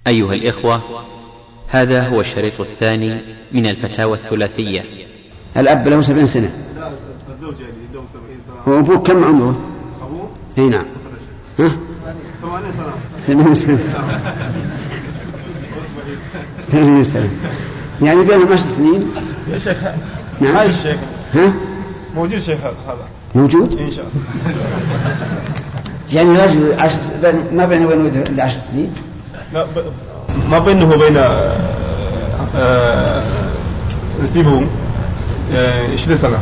أيها الإخوة، هذا هو الشريط الثاني من الفتاوى الثلاثية. الأب له 70 سنة. الزوج يعني له 70 سنة. وأبوه كم عمره؟ أبوه؟ اي نعم. 8 سنة. 8 سنة. 8 سنة. يعني بينهم 10 سنين. يا شيخ. نعم. هاي الشيخ. ها؟ موجود شيخ هذا. موجود؟ إن شاء الله. يعني رجل ما بينه وبين 10 سنين؟ لا ما بينه وبين نسيبه 20 سنة.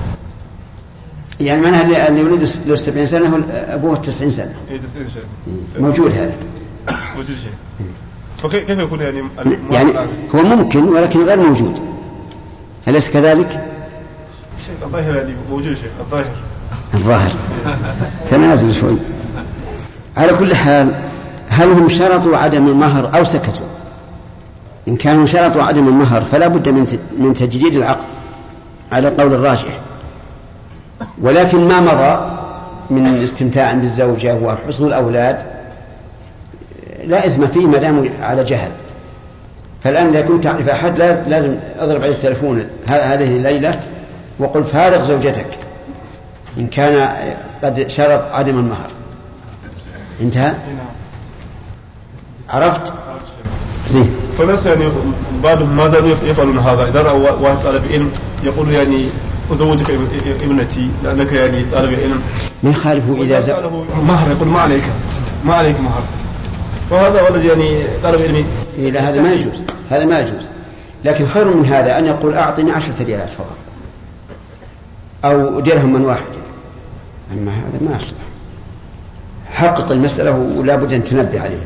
يعني معناها اللي ولده له 70 سنة أبوه 90 سنة. إيه 90 سنة. موجود هذا. موجود شيء. فكيف يكون يعني هو ممكن ولكن غير موجود. أليس كذلك؟ شيء الظاهر يعني موجود شيء الظاهر تنازل شوي. على كل حال، هل هم شرطوا عدم المهر أو سكتوا؟ إن كانوا شرطوا عدم المهر فلا بد من تجديد العقد على القول الراجح، ولكن ما مضى من استمتاع بالزوجة وحسن الأولاد لا إثم فيه ما دام على جهل. فالآن إذا كنت تعرف أحد لازم أضرب عليه التلفون هذه الليلة وقل فارق زوجتك إن كان قد شرط عدم المهر. انتهى؟ عرفت؟ زين. فناس يعني بعضهم ما زالوا يفعلون هذا. إذا رأوا واحد طالب علم يقول يعني أزوجك ابنتي لأنك يعني طالب علم، ما يخالفه إذا سأله مهر يقول ما عليك مهر. وهذا ولد يعني طالب علمي. لا هذا ما يجوز، هذا ما يجوز. لكن خير من هذا أن يقول أعطني 10 ريالات فقط أو درهم من واحد. أما هذا ما يصلح. حقق المسألة ولا بد أن تنبه عليها.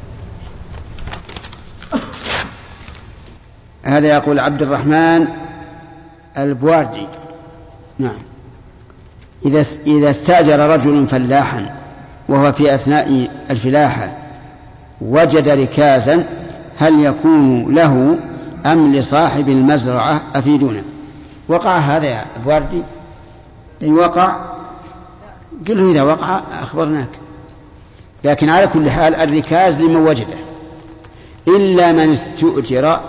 هذا يقول عبد الرحمن البواردي. نعم. إذا استأجر رجل فلاحا وهو في أثناء الفلاحة وجد ركازا هل يكون له أم لصاحب المزرعة؟ أفيدونا. وقع هذا يا البواردي؟ إن وقع قل له إذا وقع أخبرناك. لكن على كل حال الركاز لمن وجده، إلا من استؤجر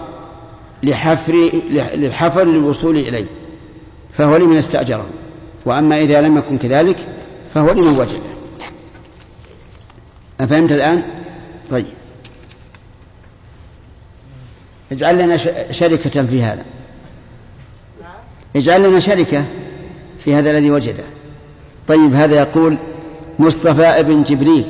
للحفر للوصول إليه فهو لمن استأجره، وأما إذا لم يكن كذلك فهو لمن وجده. أفهمت الآن؟ طيب، اجعل لنا شركة في هذا، اجعل لنا شركة في هذا الذي وجده. طيب، هذا يقول مصطفى ابن جبريل: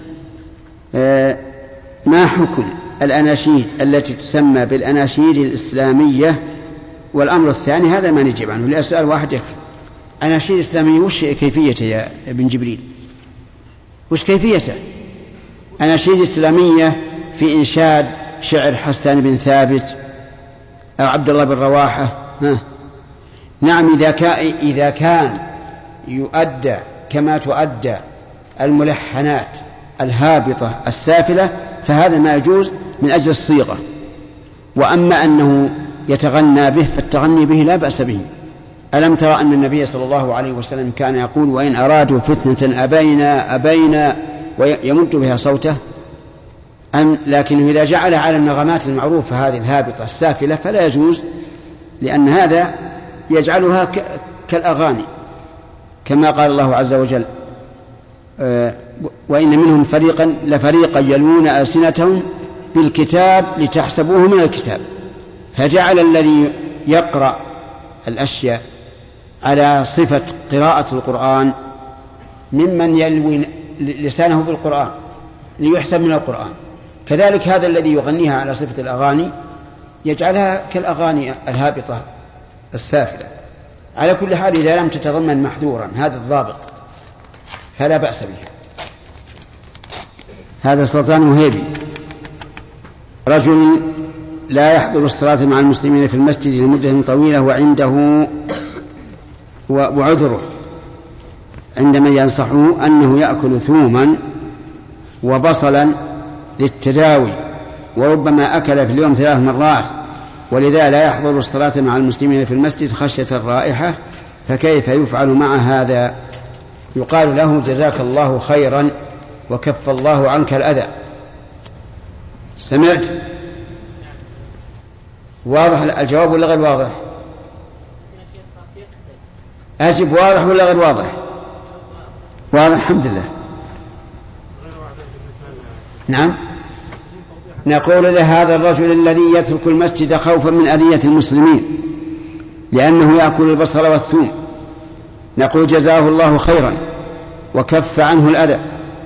ما حكم الأناشيد التي تسمى بالأناشيد الإسلامية؟ والأمر الثاني هذا ما نجيب عنه، لأسأل واحد يكفي. أناشيد إسلامية وش كيفيته يا ابن جبريل؟ وش كيفيته؟ أناشيد إسلامية في إنشاد شعر حسان بن ثابت أو عبد الله بن رواحة. نعم، إذا كان يؤدى كما تؤدى الملحنات الهابطة السافلة فهذا ما يجوز من أجل الصيغة. وأما أنه يتغنى به فالتغني به لا بأس به. ألم ترى أن النبي صلى الله عليه وسلم كان يقول: وإن أرادوا فتنة أبينا ويمد بها صوته. لكنه إذا جعل على النغمات المعروفة هذه الهابطة السافلة فلا يجوز، لأن هذا يجعلها كالأغاني، كما قال الله عز وجل: وإن منهم لفريقا يلوون ألسنتهم بالكتاب لتحسبوه من الكتاب. فجعل الذي يقرأ الأشياء على صفة قراءة القرآن ممن يلوي لسانه بالقرآن ليحسب من القرآن. كذلك هذا الذي يغنيها على صفة الأغاني يجعلها كالأغاني الهابطة السافلة. على كل حال إذا لم تتضمن محذورا هذا الضابط فلا بأس به. هذا سلطان وهيبي: رجل لا يحضر الصلاة مع المسلمين في المسجد لمدة طويلة وعنده وعذره، عندما ينصحه أنه يأكل ثوما وبصلا للتداوي، وربما أكل في اليوم 3 مرات، ولذا لا يحضر الصلاة مع المسلمين في المسجد خشية الرائحة، فكيف يفعل مع هذا؟ يقال له: جزاك الله خيرا وكف الله عنك الأذى. سمعت؟ واضح الجواب ولا غير واضح؟ أجب واضح ولا غير واضح؟ واضح الحمد لله. نعم. نقول لهذا الرجل الذي يترك المسجد خوفا من أذية المسلمين لأنه يأكل البصل والثوم، نقول جزاه الله خيرا وكف عنه الأذى.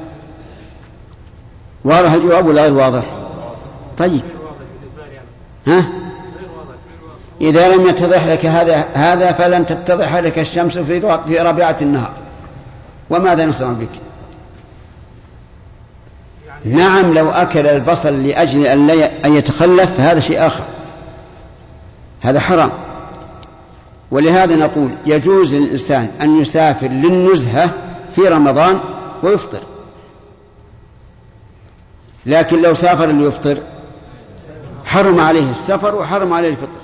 واضح الجواب ولا غير واضح؟ طيب، ها؟ إذا لم يتضح لك هذا فلن تتضح لك الشمس في ربيعة النهار، وماذا نصنع بك؟ نعم، لو أكل البصل لأجل أن يتخلف فهذا شيء آخر، هذا حرام. ولهذا نقول يجوز للإنسان أن يسافر للنزهة في رمضان ويفطر، لكن لو سافر ليفطر حرم عليه السفر وحرم عليه الفطر.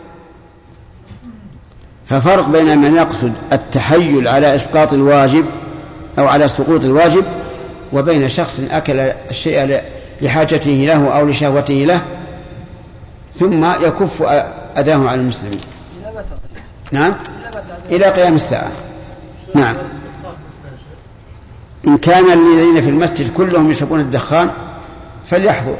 ففرق بين من يقصد التحيل على إسقاط الواجب أو على سقوط الواجب، وبين شخص أكل الشيء لحاجته له أو لشهوته له ثم يكف أذاه عن المسلمين. نعم، إلى قيام الساعة. نعم، إن كان الذين في المسجد كلهم يشربون الدخان فليحضر،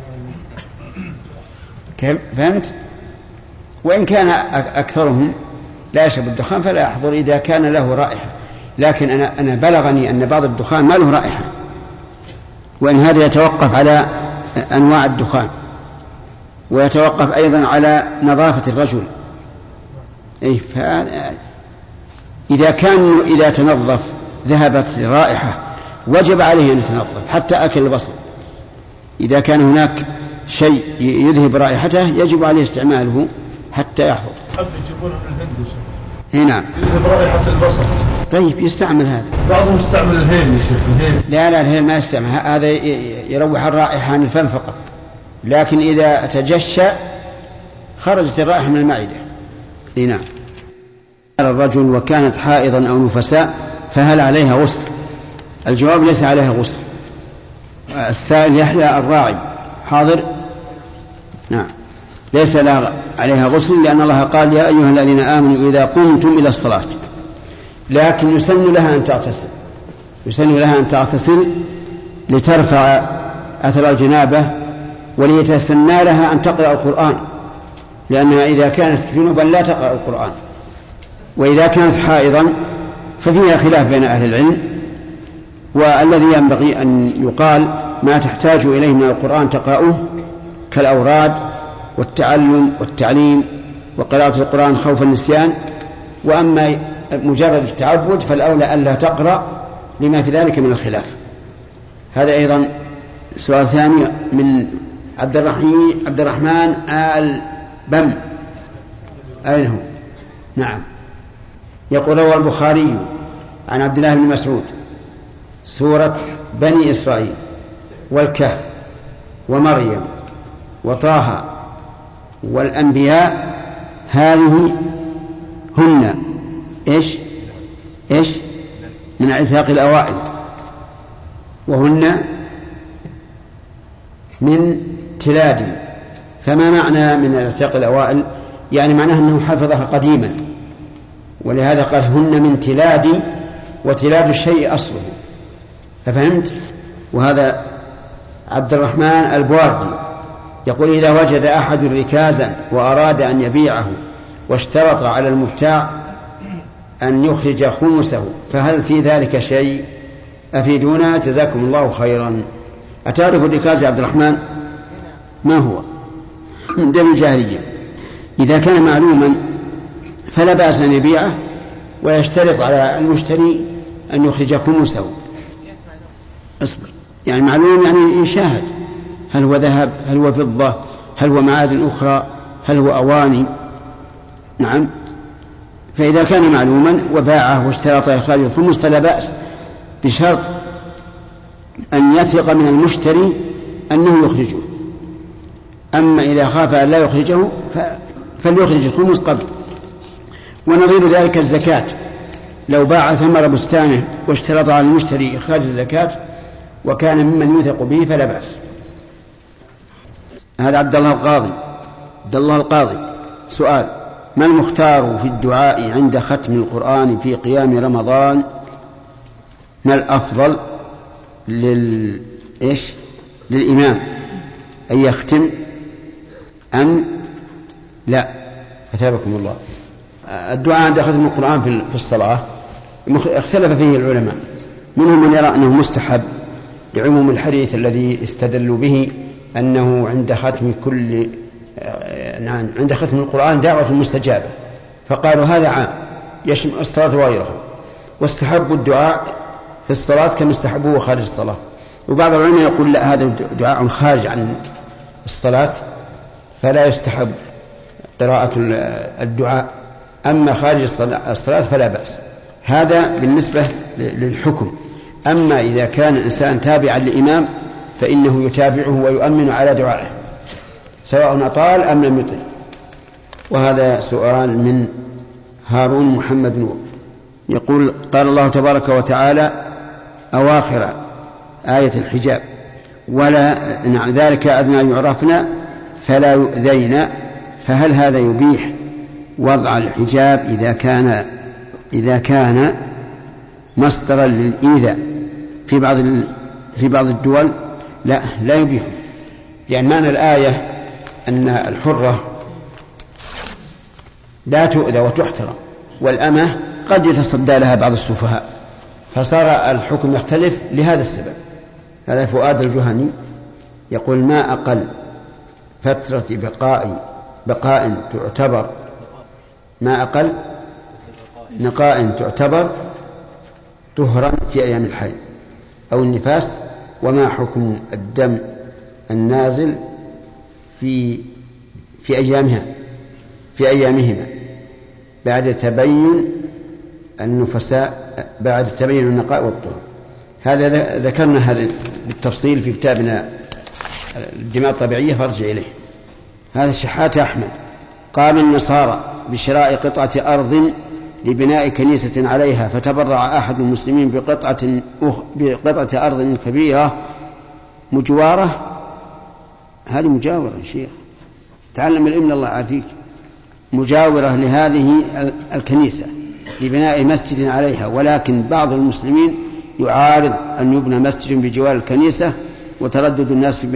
فهمت؟ وإن كان أكثرهم لا يشرب الدخان فلا يحضر إذا كان له رائحة. لكن أنا بلغني أن بعض الدخان ما له رائحة، وإن هذا يتوقف على أنواع الدخان، ويتوقف أيضا على نظافة الرجل. إذا تنظف ذهبت رائحة وجب عليه أن يتنظف حتى أكل البصل. إذا كان هناك شيء يذهب رائحته يجب عليه استعماله حتى يحفظ. هنا يذهب رائحة البصل. طيب يستعمل هذا. بعضهم يستعمل الهيل يا شيخ. الهيل لا الهيل ما يستعمل، هذا يروح الرائحة عن الفم فقط، لكن إذا تجشى خرجت الرائحة من المعدة. هنا الرجل وكانت حائضا أو نفساء فهل عليها غسل؟ الجواب ليس عليها غسل. السائل يحيى الراعي حاضر. نعم، ليس عليها غسل، لأن الله قال يا أيها الذين آمنوا إذا قمتم إلى الصلاة. لكن يسن لها أن تغتسل لترفع أثر الجنابة، وليتسنى لها أن تقرأ القرآن، لأنها إذا كانت جنوبا لا تقرأ القرآن. وإذا كانت حائضا ففيها خلاف بين أهل العلم، والذي ينبغي أن يقال ما تحتاج إليه من القرآن تقرأه كالأوراد والتعلم والتعليم وقراءة القرآن خوف النسيان. وأما مجرد التعبد فالأولى ألا تقرأ لما في ذلك من الخلاف. هذا أيضا سؤال ثاني من عبد الرحمن آل بم. أين هو؟ نعم. يقول روى البخاري عن عبد الله بن مسعود سورة بني إسرائيل والكهف ومريم وطه والأنبياء هذه هن إيش من عتاق الأوائل، وهن من تلاد. فما معنى من عتاق الأوائل؟ يعني معناه أنه حفظها قديما، ولهذا قال هن من تلاد، وتلاد الشيء أصله. ففهمت؟ وهذا عبد الرحمن البواردي يقول إذا وجد أحد ركازا وأراد أن يبيعه واشترط على المبتاع أن يخرج خمسه فهل في ذلك شيء؟ أفيدونا جزاكم الله خيرا. أتعرف الركاز يا عبد الرحمن؟ ما هو؟ من دم الجاهلية. إذا كان معلوما فلا بأس أن يبيعه ويشترط على المشتري أن يخرج خمسه. أصبر، يعني معلوم يعني يشاهد هل هو ذهب، هل هو فضة، هل هو معادن أخرى، هل هو أواني. نعم، فإذا كان معلوما وباعه واشترط إخراج الخمس فلا بأس، بشرط أن يثق من المشتري أنه يخرجه. أما إذا خاف أن لا يخرجه فليخرج الخمس قبل. ونظير ذلك الزكاة، لو باع ثمر بستانه واشترط على المشتري إخراج الزكاة وكان ممن يثق به فلا بأس. هذا عبد الله القاضي سؤال: ما المختار في الدعاء عند ختم القرآن في قيام رمضان؟ ما الأفضل للإمام أن يختم أم لا؟ أثابكم الله. الدعاء عند ختم القرآن في الصلاة اختلف فيه العلماء، منهم من يرى أنه مستحب لعموم الحديث الذي استدلوا به أنه عند ختم القرآن دعوة مستجابة، فقالوا هذا عام يشمل الصلاة وغيرها، واستحبوا الدعاء في الصلاة كما استحبوه خارج الصلاة. وبعض العلماء يقول لا، هذا دعاء خارج عن الصلاة فلا يستحب قراءة الدعاء، أما خارج الصلاة فلا بأس. هذا بالنسبة للحكم. أما إذا كان الإنسان تابعا لإمام فإنه يتابعه ويؤمن على دعائه سواء أطال أم لم يطل. وهذا سؤال من هارون محمد نور يقول: قال الله تبارك وتعالى أواخر آية الحجاب: ولا ذلك أدنى يعرفنا فلا يؤذين، فهل هذا يبيح وضع الحجاب إذا كان مصدرا للإيذاء في بعض الدول؟ لا يبيح، لأن معنى الآية أن الحرة لا تؤذى وتحترم، والأمة قد يتصدى لها بعض السفهاء، فصار الحكم يختلف لهذا السبب. هذا فؤاد الجهني يقول: ما أقل فترة بقاء تعتبر تعتبر طهرا في أيام الحيض أو النفاس، وما حكم الدم النازل في أيامهما بعد تبين النقاء والطهر. هذا ذكرنا هذا بالتفصيل في كتابنا الجماعة الطبيعية فارجع إليه. هذا الشحات أحمد قام النصارى بشراء قطعة أرض لبناء كنيسة عليها، فتبرع أحد المسلمين بقطعة أرض كبيرة مجوارة. هذه مجاورة يا شيخ، تعلم العلم الله عافيك. مجاورة لهذه الكنيسة لبناء مسجد عليها، ولكن بعض المسلمين يعارض أن يبنى مسجد بجوار الكنيسة وتردد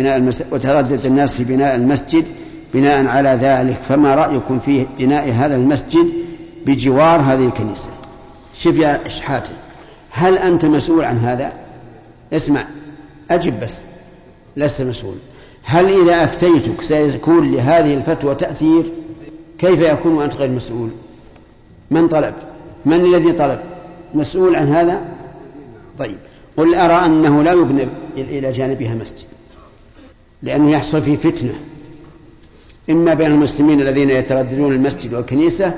الناس في بناء المسجد بناء على ذلك. فما رأيكم في بناء هذا المسجد بجوار هذه الكنيسة؟ شوف يا شحاتي، هل أنت مسؤول عن هذا؟ اسمع، أجب بس، لست مسؤول. هل إذا أفتيتك سيكون لهذه الفتوى تأثير؟ كيف يكون وأنت غير مسؤول؟ من طلب؟ من الذي طلب؟ مسؤول عن هذا؟ طيب، قل أرى أنه لا يبنى إلى جانبها مسجد، لأنه يحصل فيه فتنة، إما بين المسلمين الذين يترددون المسجد والكنيسة،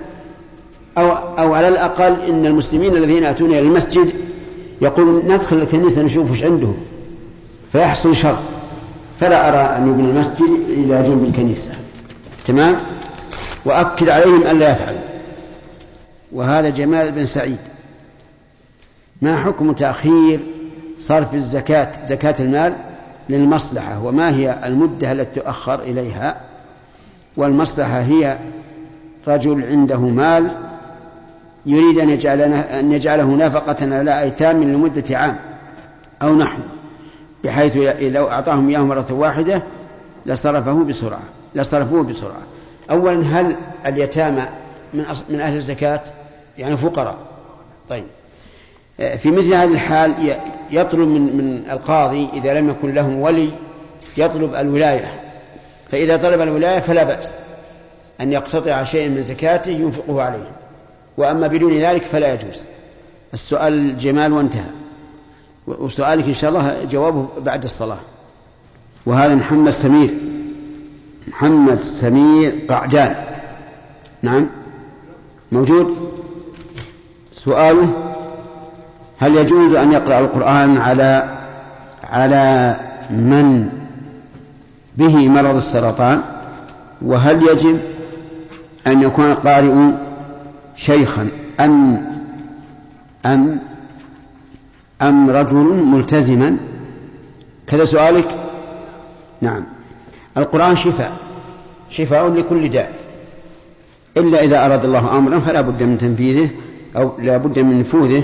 أو على الأقل إن المسلمين الذين يأتون إلى المسجد يقول ندخل الكنيسة نشوف وش عندهم، فيحصل شر. فلا أرى أن يبنى المسجد إلى جنب الكنيسة. تمام؟ وأكد عليهم أن لا يفعلوا. وهذا جمال بن سعيد: ما حكم تأخير صرف زكاة المال للمصلحة، وما هي المدة التي تؤخر إليها؟ والمصلحة هي رجل عنده مال يريد أن يجعله نفقة على أيتام لمدة عام أو نحو، بحيث لو أعطاهم إياه مرة واحدة لصرفوه بسرعة. أولا، هل اليتامى من أهل الزكاة؟ يعني فقراء. طيب، في مثل هذه الحال يطلب من القاضي إذا لم يكن لهم ولي يطلب الولاية، فإذا طلب الولاية فلا بأس أن يقتطع شيء من زكاته ينفقه عليه، وأما بدون ذلك فلا يجوز. السؤال جمال وانتهى، وسؤالك إن شاء الله جوابه بعد الصلاة. وهذا محمد سمير قعدان، نعم موجود. سؤاله: هل يجوز أن يقرأ القرآن على من به مرض السرطان؟ وهل يجب أن يكون القارئ شيخا أم رجل ملتزما؟ كذا سؤالك. نعم، القرآن شفاء لكل داء، إلا إذا أراد الله أمرا فلا بد من تنفيذه أو لا بد من نفوذه.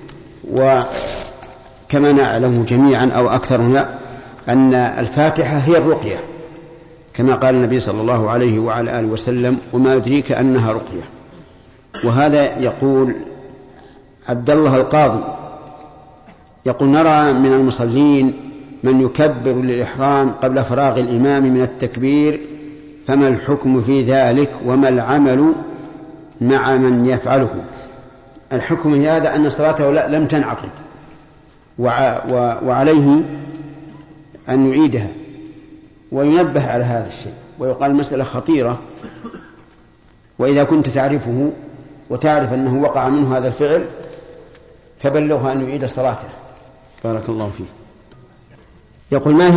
وكما نعلم جميعا أو أكثرنا أن الفاتحة هي الرقية، كما قال النبي صلى الله عليه وعلى آله وسلم: وما يدريك أنها رقية. وهذا يقول عبد الله القاضي يقول: نرى من المصلين من يكبر للإحرام قبل فراغ الإمام من التكبير، فما الحكم في ذلك وما العمل مع من يفعله؟ الحكم في هذا أن صلاته لم تنعقد، وعليه أن يعيدها وينبه على هذا الشيء، ويقال المسألة خطيرة، وإذا كنت تعرفه وتعرف أنه وقع منه هذا الفعل فبلغه أن يعيد صلاته. بارك الله فيه. يقول: ما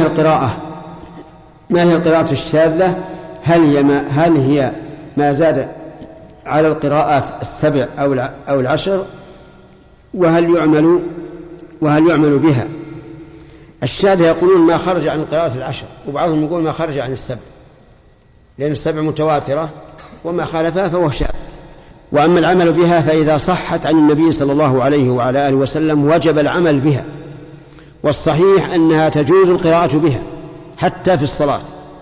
هي القراءة الشاذة؟ هل هي ما زاد على القراءات 7 أو 10؟ وهل يعمل بها؟ الشاذة يقولون ما خرج عن القراءة 10، وبعضهم يقول ما خرج عن 7، لأن 7 متواترة وما خالفها فهو شاذ. وأما العمل بها فإذا صحت عن النبي صلى الله عليه وعلى آله وسلم وجب العمل بها، والصحيح أنها تجوز القراءة بها حتى في الصلاة،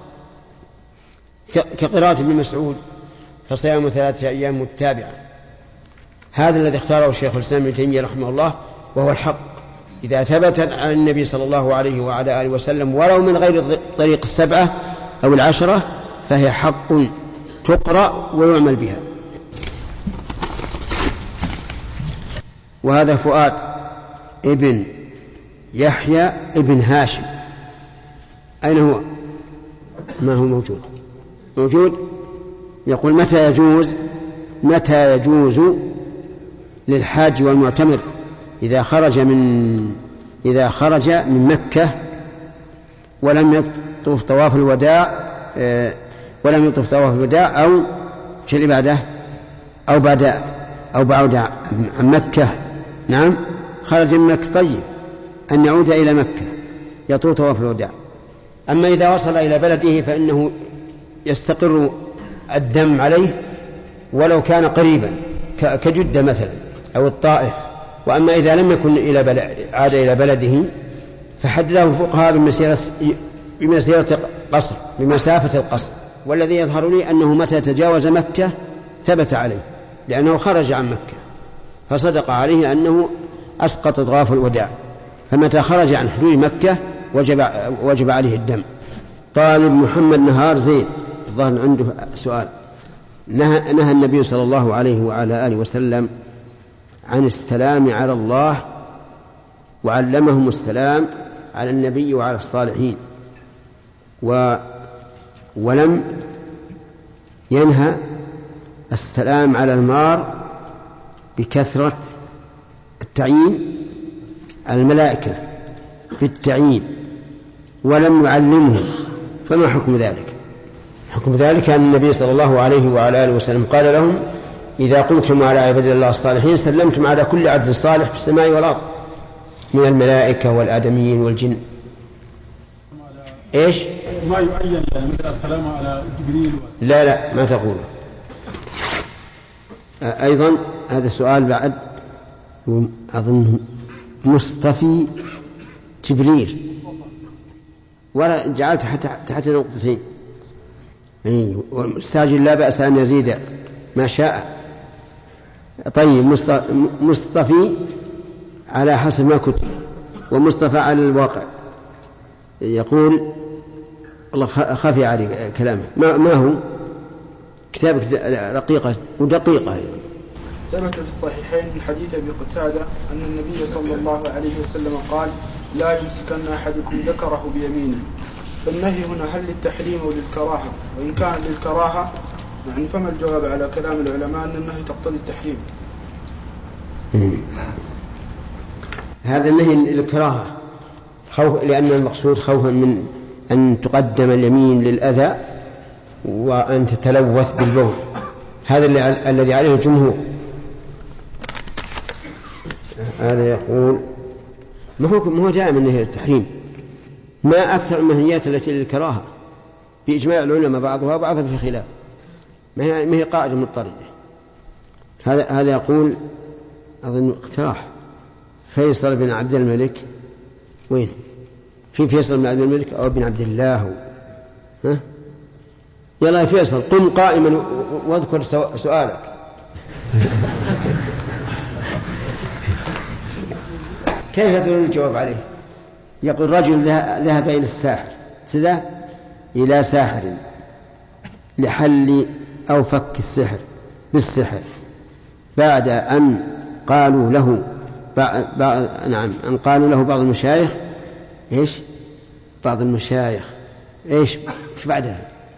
كقراءة ابن مسعود: فصيام 3 أيام متابعة. هذا الذي اختاره الشيخ الإسلام ابن تيمية رحمه الله، وهو الحق. إذا ثبتت عن النبي صلى الله عليه وعلى آله وسلم ولو من غير طريق 7 أو 10 فهي حق تقرأ ويعمل بها. وهذا فؤاد ابن يحيى ابن هاشم، أين هو؟ ما هو موجود. يقول: متى يجوز للحاج والمعتمر إذا خرج من مكة ولم يطوف طواف الوداع أو في العبادة أو بعد عن مكة، نعم، خرج من مكة، طيب، أن يعود إلى مكة يطوف طواف الوداع. أما إذا وصل إلى بلده فإنه يستقر الدم عليه ولو كان قريبا كجدة مثلا أو الطائف. وأما إذا لم يكن عاد إلى بلده فحدده الفقهاء بمسافة القصر. والذي يظهر لي أنه متى تجاوز مكة ثبت عليه، لأنه خرج عن مكة، فصدق عليه أنه أسقط طواف الوداع. فمتى خرج عن حدود مكة وجب عليه الدم. طالب محمد نهار زين الظاهر عنده سؤال: نهى النبي صلى الله عليه وعلى آله وسلم عن السلام على الله، وعلمهم السلام على النبي وعلى الصالحين، ولم ينهى السلام على المار بكثرة التعيين على الملائكة في التعيين، ولم يعلمهم. فما حكم ذلك؟ حكم ذلك أن النبي صلى الله عليه وعلى آله وسلم قال لهم: إذا قمتم على عباد الله الصالحين سلمتم على كل عبد صالح في السماء والأرض من الملائكة والآدميين والجن. إيش؟ ما يعين يعني مثل السلام على جبريل لا ما تقول. أيضا هذا السؤال بعد أظن مصطفى جبريل، ولا جعلت تحت نقطتين. والساجل لا بأس أن يزيد ما شاء. طيب، مصطفى على حسب ما كتب، ومصطفى على الواقع. يقول الله خفي عليه كلامه. ما هو كتابك رقيقة ودقيقة. ثبت في الصحيحين من حديث أبي قتادة أن النبي صلى الله عليه وسلم قال: لا يمسكن أحدكم ذكره بيمينه. فالنهي هنا هل للتحريم أو للكراهة؟ وإن كان للكراهة يعني فما الجواب على كلام العلماء أن النهي تقتضي التحريم؟ هذا النهي للكراهة، لأن المقصود خوفا من أن تقدم اليمين للأذى وأن تتلوث بالبول. هذا الذي عليه الجمهور. هذا يقول: ما هو دائما النهي للتحريم، ما أكثر المنهيات التي للكراهة. بإجماع العلماء بعضها وبعضها في خلاف، ما هي قاعدة مضطردة. هذا يقول أظن اقتراح فيصل بن عبد الملك، وين في فيصل بن عبد الملك أو بن عبد الله؟ ها يلا يا فيصل قم قائما واذكر سؤالك. كيف تريد الجواب عليه؟ يقول رجل ذهب إلى الساحر، إلى ساحر لحل أو فك السحر بالسحر، بعد أن قالوا له أن قالوا له بعض المشايخ إيش؟ بعض المشايخ إيش بعدها؟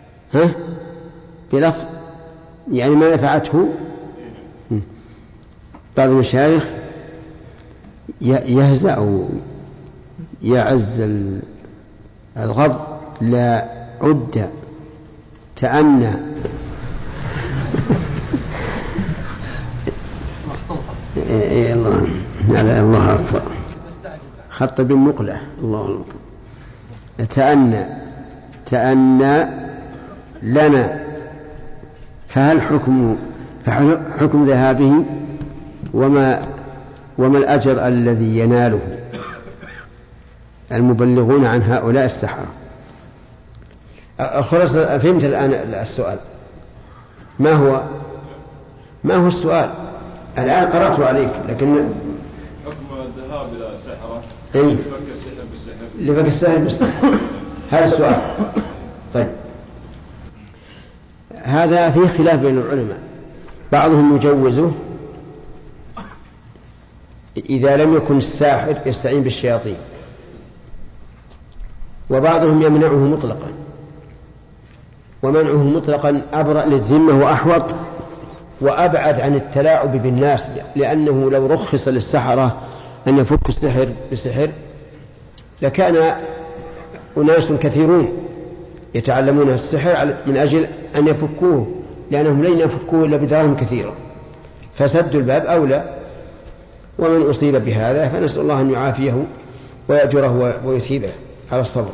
بلفظ يعني ما نفعته. بعض المشايخ يهزأ أو يعز الغض لا عد تأنى الله هذا الله أكبر خط بالمقلة الله أكبر تأنى لنا، فهل حكم ذهابه وما الأجر الذي يناله المبلغون عن هؤلاء السحرة؟ خلاص فهمت الآن السؤال. ما هو السؤال الآن؟ قرأته عليك لكن حكم الذهاب إلى السحرة لفك السحر بالسحر هذا السؤال. طيب هذا فيه خلاف بين العلماء، بعضهم يجوزه إذا لم يكن الساحر يستعين بالشياطين، وبعضهم يمنعه مطلقا، ومنعه مطلقا أبرأ للذمة وأحوط وأبعد عن التلاعب بالناس، لأنه لو رخص للسحرة أن يفك السحر بسحر لكان أناس كثيرون يتعلمون السحر من أجل أن يفكوه، لأنهم لن يفكوه إلا بدراهم كثيرة، فسد الباب أولى. ومن أصيب بهذا فنسأل الله أن يعافيه ويأجره ويثيبه على الصبر.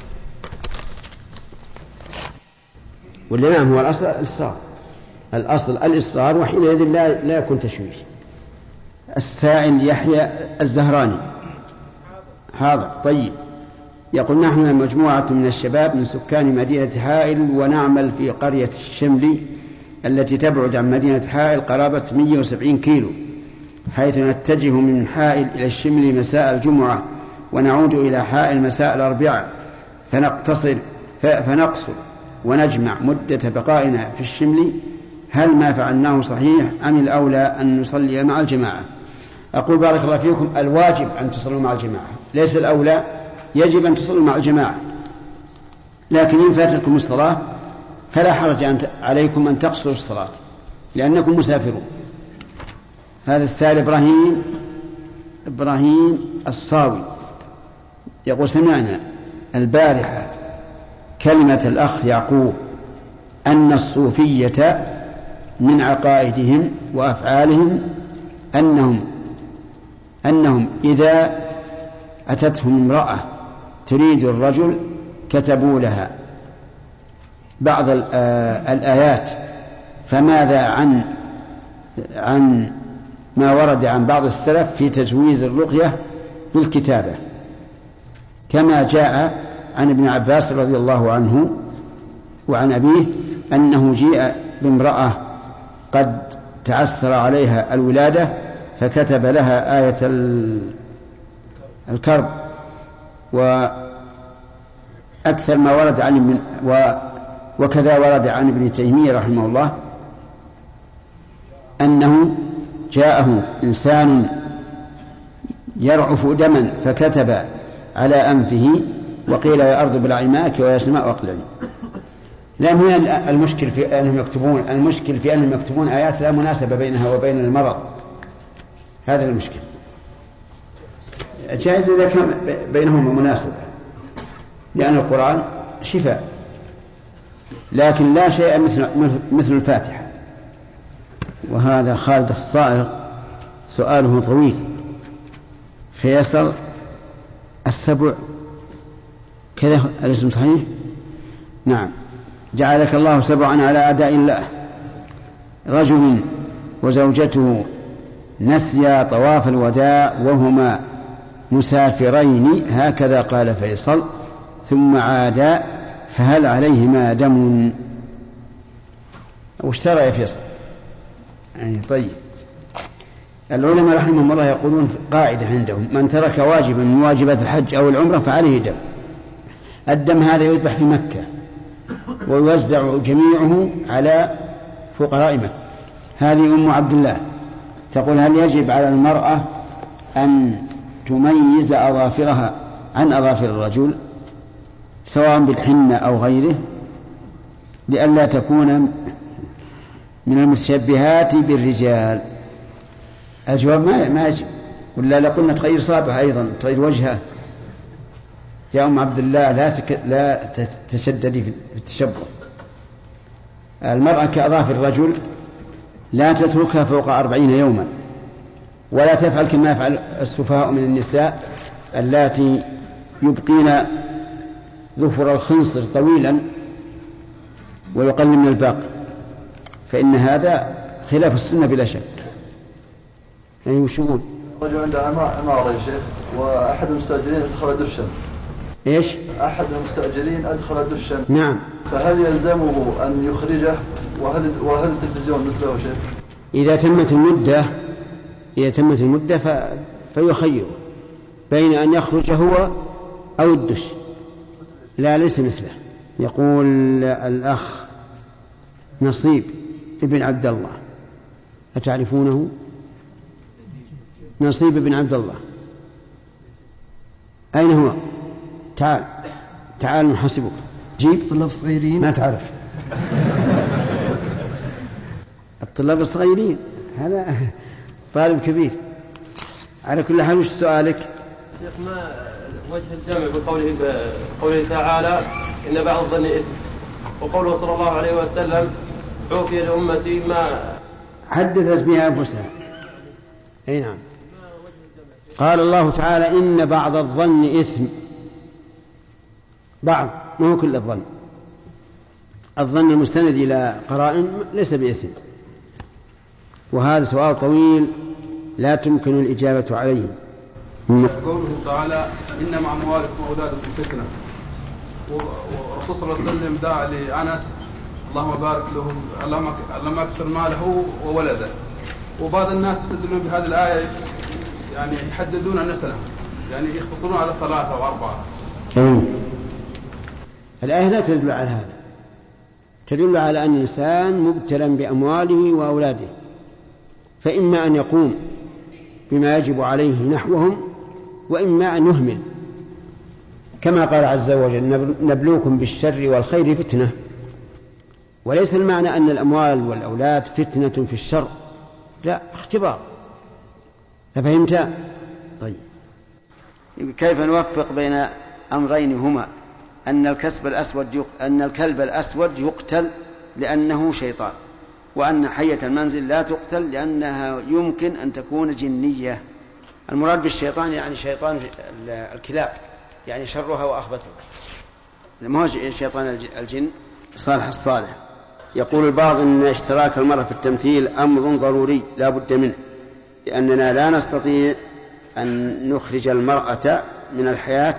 والنعم هو الأصل الإصرار وحينئذ لا يكون تشويش. السائل يحيى الزهراني حاضر. طيب يقول نحن مجموعة من الشباب من سكان مدينة حائل ونعمل في قرية الشملي التي تبعد عن مدينة حائل قرابة 170 كيلو، حيث نتجه من حائل إلى الشملي مساء الجمعة ونعود إلى حائل مساء الأربعاء، فنقصر ونجمع مدة بقائنا في الشملي. هل ما فعلناه صحيح أم الأولى أن نصلي مع الجماعة؟ أقول بارك الله فيكم الواجب أن تصلوا مع الجماعة، ليس الأولى، يجب أن تصلوا مع الجماعة، لكن إن فاتتكم الصلاة فلا حرج عليكم أن تقصروا الصلاة لأنكم مسافرون. هذا السائل إبراهيم الصاوي يقول سمعنا البارحة كلمة الأخ يعقوب أن الصوفية من عقائدهم وأفعالهم أنهم إذا أتتهم امرأة تريد الرجل كتبوا لها بعض الآيات، فماذا عن ما ورد عن بعض السلف في تجويز الرقية بالكتابة، كما جاء عن ابن عباس رضي الله عنه وعن أبيه أنه جيء بامرأة قد تعسر عليها الولادة فكتب لها آية الكرب. وأكثر ما ورد عن وكذا ورد عن ابن تيمية رحمه الله أنه جاءه إنسان يرعف دما فكتب على أنفه وقيل يا أرض بلعماك ويا سماء أقلعي. لا هنا المشكل في أنهم يكتبون آيات لا مناسبة بينها وبين المرض، هذا المشكل. جائز إذا كان بينهما مناسبة لأن القرآن شفاء، لكن لا شيء مثل الفاتحة. وهذا خالد الصائغ سؤاله طويل فيصل السبع كذا الاسم صحيح؟ نعم. جعلك الله سبعا على أعداء الله. رجل وزوجته نسيا طواف الوداع وهما مسافرين، هكذا قال فيصل، ثم عادا، فهل عليهما دم؟ وش ترى يا فيصل؟ طيب، العلماء رحمهم الله يقولون قاعدة عندهم: من ترك واجبا من واجبات الحج أو العمرة فعليه دم. الدم هذا يذبح في مكة ويوزع جميعه على فقراء مكة. هذه أم عبد الله تقول: هل يجب على المرأة أن تميز أظافرها عن أظافر الرجل سواء بالحنة أو غيره لئلا تكون من المتشبهات بالرجال؟ الجواب ما يجب، ولا لقلنا تغير صابها أيضا، تغير وجهها. يا أم عبد الله لا تشددي في التشبه. المرأة كأظافر الرجل لا تتركها فوق 40 يوما، ولا تفعل كما يفعل السفهاء من النساء اللاتي يبقين ظفر الخنصر طويلا ويقل من الباقي، فإن هذا خلاف السنة بلا شك. يعني وشغول رجل عنده عمارة يا شيخ، وأحد المستأجرين أدخل دشا. إيش؟ أحد المستأجرين أدخل دشا. نعم. فهل يلزمه أن يخرجه؟ وهل التلفزيون مثله شيخ؟ إذا تمت المدة فيخير بين أن يخرج هو أو الدش، لا ليس مثله. يقول الأخ نصيب ابن عبد الله، أتعرفونه؟ نصيب ابن عبد الله أين هو؟ تعال نحاسبك. جيب طلاب صغيرين ما تعرف. الطلاب الصغيرين هذا طالب كبير. على كل حال وش سؤالك؟ شيخ، ما وجه الجمع بقوله تعالى إن بعض الظن إثم، وقوله صلى الله عليه وسلم عوفي لأمتي ما حدثت بها أنفسها. أي نعم. قال الله تعالى إن بعض الظن إثم، بعض ما هو كل الظن. الظن المستند إلى قرائن ليس بإثم، وهذا سؤال طويل لا تمكن الإجابة عليه. قوله تعالى إنما أموالكم وأولادكم فتنة، والرسول صلى الله عليه وسلم دعا لأنس اللهم بارك لهم، اللهم أكثر ماله وولده. وبعض الناس يستدلون بهذه الآية، يعني يحددون نسله، يعني يختصرون على 3 أو 4. الآية لا تدل على هذا، تدل على أن الإنسان مبتلى بأمواله وأولاده، فإما أن يقوم بما يجب عليه نحوهم، وإما أن يهمل، كما قال عز وجل نبلوكم بالشر والخير فتنة. وليس المعنى أن الأموال والأولاد فتنة في الشر، لا، اختبار. ففهمت؟ طيب، كيف نوفق بين أمرين هما أن الكلب الأسود يقتل لأنه شيطان، وأن حية المنزل لا تقتل لأنها يمكن أن تكون جنية؟ المراد بالشيطان يعني شيطان الكلاب، يعني شرها وأخبثها، ما هو شيطان الجن صالح الصالح. يقول البعض أن اشتراك المرأة في التمثيل أمر ضروري لا بد منه، لأننا لا نستطيع أن نخرج المرأة من الحياة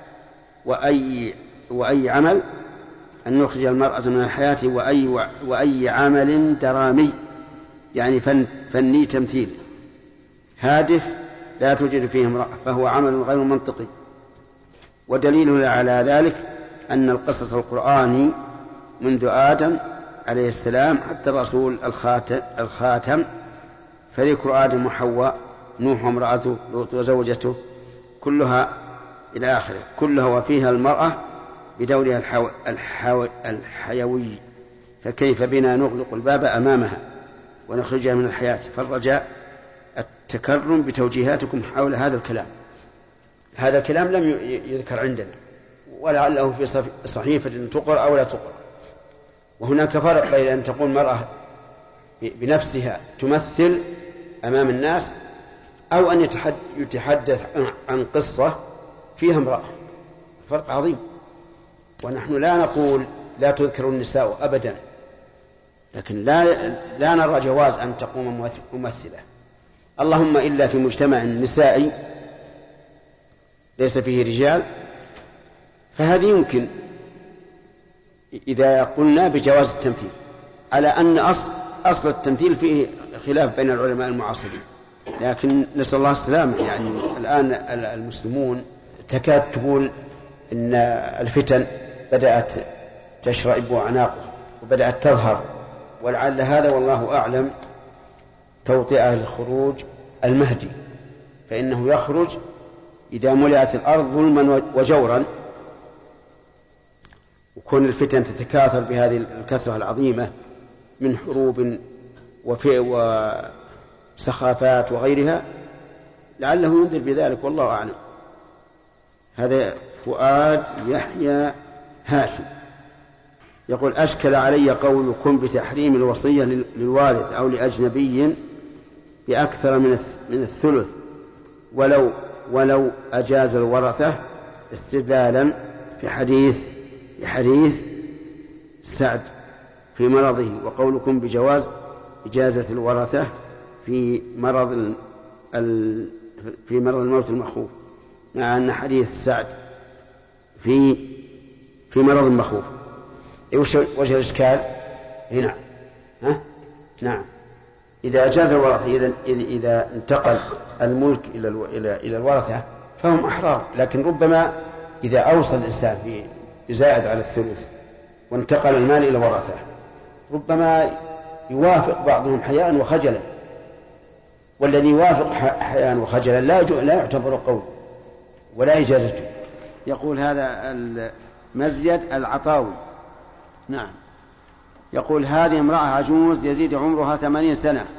وأي عمل، أن نخرج المرأة من الحياة وأي عمل درامي، يعني فني تمثيل هادف لا توجد فيه امرأة، فهو عمل غير منطقي. ودليلنا على ذلك أن القصص القرآني منذ آدم عليه السلام حتى الرسول الخاتم، فذكر آدم وحواء، نوح وامرأته، لوط وزوجته، كلها إلى آخره، كلها وفيها المرأة بدورها الحيوي، فكيف بنا نغلق الباب أمامها ونخرجها من الحياة؟ فالرجاء التكرم بتوجيهاتكم حول هذا الكلام. هذا الكلام لم يذكر عندنا، ولعله في صحيفة تقرأ أو لا تقرأ. وهناك فرق بين أن تقول مرأة بنفسها تمثل أمام الناس، أو أن يتحدث عن قصة فيها امرأة، فرق عظيم. ونحن لا نقول لا تذكر النساء أبدا، لكن لا نرى جواز أن تقوم ممثلة، اللهم إلا في مجتمع نسائي ليس فيه رجال، فهذه يمكن إذا قلنا بجواز التمثيل، على أن أصل التمثيل فيه خلاف بين العلماء المعاصرين، لكن نسأل الله السلامة. يعني الآن المسلمون تكاد تقول إن الفتن بدأت تشرئب أعناقه وبدأت تظهر، ولعل هذا والله أعلم توطئة لخروج المهدي، فإنه يخرج إذا ملئت الأرض ظلما وجورا، وكون الفتن تتكاثر بهذه الكثرة العظيمة من حروب وسخافات وغيرها، لعله ينذر بذلك والله أعلم. هذا فؤاد يحيى هاشم يقول: أشكل علي قولكم بتحريم الوصية للوارث أو لأجنبي بأكثر من الثلث ولو أجاز الورثة، استدلالا بحديث سعد في مرضه، وقولكم بجواز إجازة الورثة في مرض الموت المخوف، مع أن حديث سعد في مرض المخوف. وجه الإشكال هنا؟ نعم، إذا أجاز الورثة، إذا انتقل الملك إلى الورثة فهم أحرار، لكن ربما إذا أوصل الإنسان بزائد على الثلث وانتقل المال إلى الورثة ربما يوافق بعضهم حياء وخجلا، والذي يوافق حياء وخجلا لا يعتبر قول ولا إجازته. يقول هذا المزيد العطاوي، نعم، يقول: هذه امرأة عجوز يزيد عمرها 80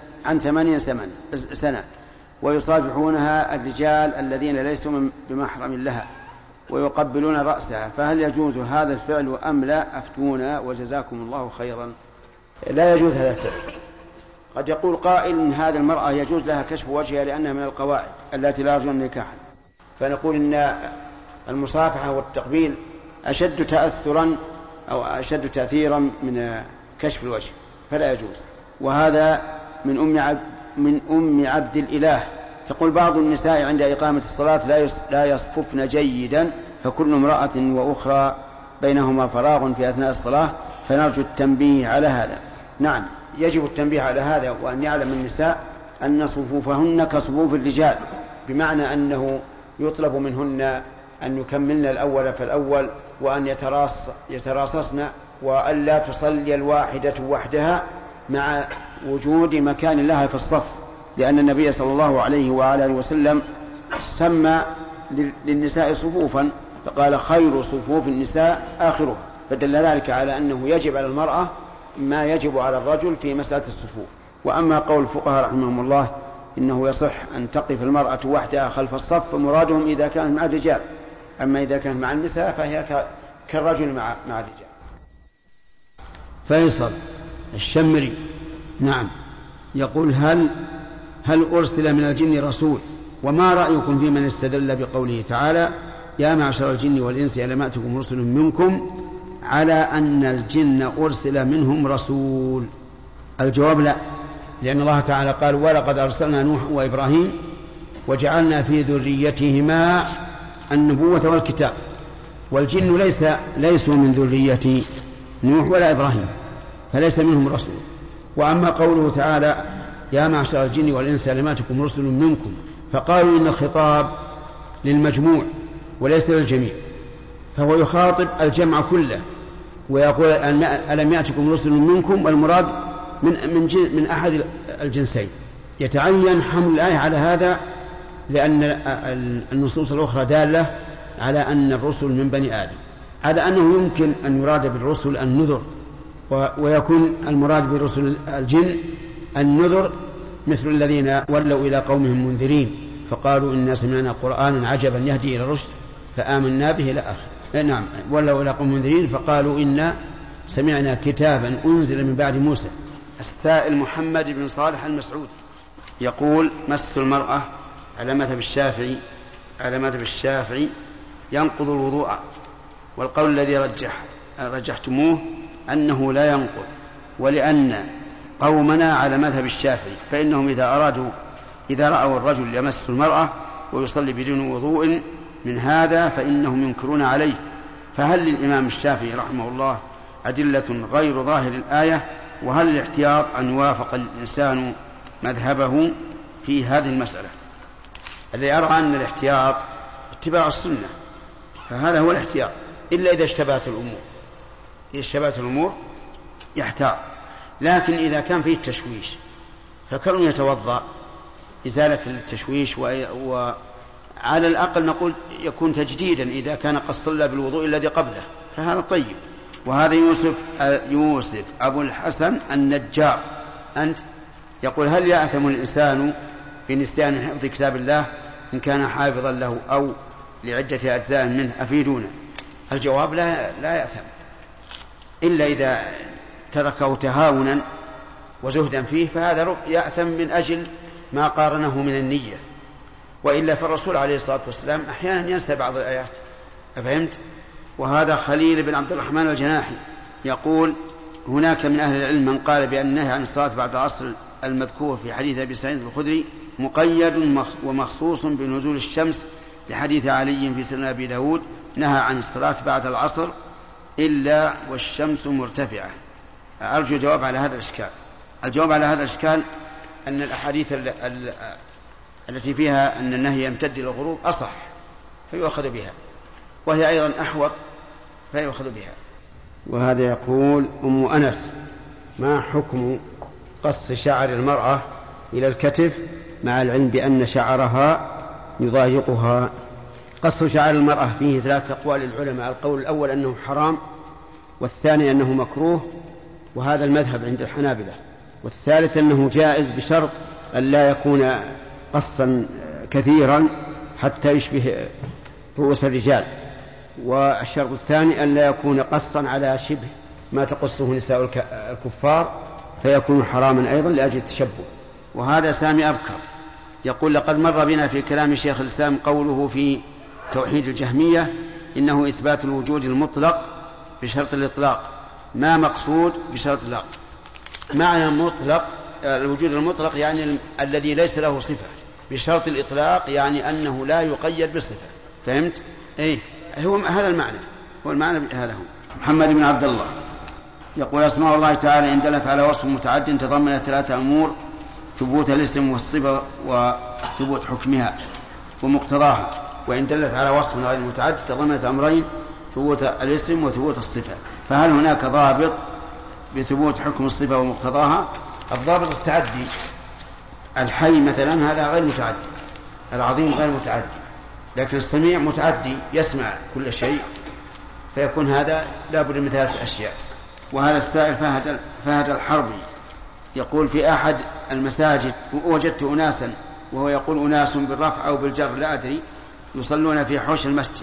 سنة ويصافحونها الرجال الذين ليسوا بمحرم لها ويقبلون رأسها، فهل يجوز هذا الفعل أم لا؟ أفتونا وجزاكم الله خيرا. لا يجوز هذا الفعل. قد يقول قائل إن هذه المرأة يجوز لها كشف وجهها لأنها من القواعد التي لا يرجون نكاحا، فنقول إن المصافحة والتقبيل أشد تأثرا أو أشد تأثيرا من كشف الوجه، فلا يجوز. وهذا من أم عبد الإله. تقول: بعض النساء عند إقامة الصلاة لا يصففن جيدا، فكل امرأة وأخرى بينهما فراغ في أثناء الصلاة، فنرجو التنبيه على هذا. نعم، يجب التنبيه على هذا، وأن يعلم النساء أن صفوفهن كصفوف الرجال، بمعنى أنه يطلب منهن أن يكملن الأول فالأول، وأن يتراصصن، وأن لا تصلي الواحدة وحدها مع وجود مكان لها في الصف، لأن النبي صلى الله عليه وآله وسلم سمى للنساء صفوفا، فقال: خير صفوف النساء آخرها، فدل ذلك على أنه يجب على المرأة ما يجب على الرجل في مسألة الصفوف. وأما قول الفقهاء رحمهم الله إنه يصح أن تقف المرأة وحدها خلف الصف، فمرادهم إذا كانت مع الرجال، أما إذا كانت مع النساء فهي كالرجل مع الرجال. فيصل الشمري، نعم، يقول: هل أرسل من الجن رسول؟ وما رأيكم في من استدل بقوله تعالى: يا معشر الجن والإنس ألم يأتكم رسل منكم، على أن الجن أرسل منهم رسول؟ الجواب: لا، لأن الله تعالى قال: ولقد أرسلنا نوح وإبراهيم وجعلنا في ذريتهما النبوة والكتاب، والجن ليسوا من ذرية نوح ولا إبراهيم، فليس منهم رسول. وأما قوله تعالى: يا معشر الجن والإنس ألم يأتكم رسل منكم، فقالوا إن الخطاب للمجموع وليس للجميع، فهو يخاطب الجمع كله، ويقول: ألم يأتكم رسل منكم، والمراد من أحد الجنسين. يتعين حمل الآية على هذا، لأن النصوص الأخرى دالة على أن الرسل من بني آدم، على أنه يمكن أن يراد بالرسل النذر، ويكون المراد برسل الجن النذر، مثل الذين ولوا إلى قومهم منذرين فقالوا إنا سمعنا قرآنا عجبا يهدي إلى الرشد فآمنا به إلى آخره. نعم، ولوا إلى قوم منذرين فقالوا إنا سمعنا كتابا أنزل من بعد موسى. السائل محمد بن صالح المسعود يقول: مس المرأة على مذهب الشافعي ينقض الوضوء، والقول الذي رجح رجحتموه أنه لا ينقض، ولأن قومنا على مذهب الشافعي، فإنهم إذا رأوا الرجل يمس المرأة ويصلي بدون وضوء من هذا فإنهم ينكرون عليه. فهل للإمام الشافعي رحمه الله أدلة غير ظاهر الآية؟ وهل الاحتياط أن يوافق الإنسان مذهبه في هذه المسألة؟ اللي يرى أن الاحتياط اتباع السنة، فهذا هو الاحتياط، إلا إذا اشتبهت الأمور يحتاط. لكن إذا كان فيه التشويش فكونه يتوضأ إزالة التشويش، وعلى الأقل نقول يكون تجديدا إذا كان قد صلى بالوضوء الذي قبله، فهذا طيب. وهذا يوسف أبو الحسن النجار أنت يقول: هل يأثم الإنسان بنسيان حفظ كتاب الله إن كان حافظا له أو لعدة أجزاء منه؟ أفيدونا. الجواب: لا يأثم، إلا إذا تركه تهاونا وزهدا فيه، فهذا يأثم من أجل ما قارنه من النية. وإلا فالرسول عليه الصلاة والسلام أحيانا ينسى بعض الآيات، أفهمت؟ وهذا خليل بن عبد الرحمن الجناحي يقول: هناك من أهل العلم من قال بأن النهي عن الصلاة بعد العصر المذكور في حديث أبي سعيد الخدري مقيد ومخصوص بنزول الشمس، لحديث علي في سنن أبي داود نهى عن الصلاة بعد العصر إلا والشمس مرتفعة. أرجو الجواب على هذا الإشكال. الجواب على هذا الإشكال أن الأحاديث التي فيها أن النهي يمتد إلى الغروب أصح فيؤخذ بها، وهي أيضا أحوط فيؤخذ بها. وهذا يقول: أم أنس: ما حكم قص شعر المرأة إلى الكتف مع العلم بأن شعرها يضايقها؟ قص شعر المرأة فيه 3 أقوال للعلماء: القول الأول أنه حرام، والثاني أنه مكروه وهذا المذهب عند الحنابلة، والثالث أنه جائز بشرط أن لا يكون قصا كثيرا حتى يشبه رؤوس الرجال، والشرط الثاني أن لا يكون قصا على شبه ما تقصه نساء الكفار فيكون حراما أيضا لأجل التشبه. وهذا سامي أبكر يقول: لقد مر بنا في كلام شيخ الإسلام قوله في توحيد الجهمية إنه إثبات الوجود المطلق بشرط الإطلاق. ما مقصود بشرط الإطلاق؟ معنى مطلق الوجود المطلق يعني الذي ليس له صفة، بشرط الإطلاق يعني أنه لا يقيد بصفة. فهمت؟ إيه هو هذا المعنى، هو المعنى هذا هو. محمد بن عبد الله يقول: أسماء الله تعالى إن دلت على وصف متعد تضمن 3 أمور: ثبوت الاسم والصفة وثبوت حكمها ومقتضاها، وإن دلت على وصف غير متعد تضمنت أمرين: ثبوت الاسم وثبوت الصفة. فهل هناك ضابط بثبوت حكم الصفة ومقتضاها؟ الضابط التعدي. الحي مثلا هذا غير متعدي، العظيم غير متعدي، لكن السميع متعدي يسمع كل شيء، فيكون هذا لا بد من 3 أشياء. وهذا السائل فهد الحربي يقول: في أحد المساجد وجدت أناسا، وهو يقول أناس بالرفع أو بالجر لا أدري، يصلون في حوش المسجد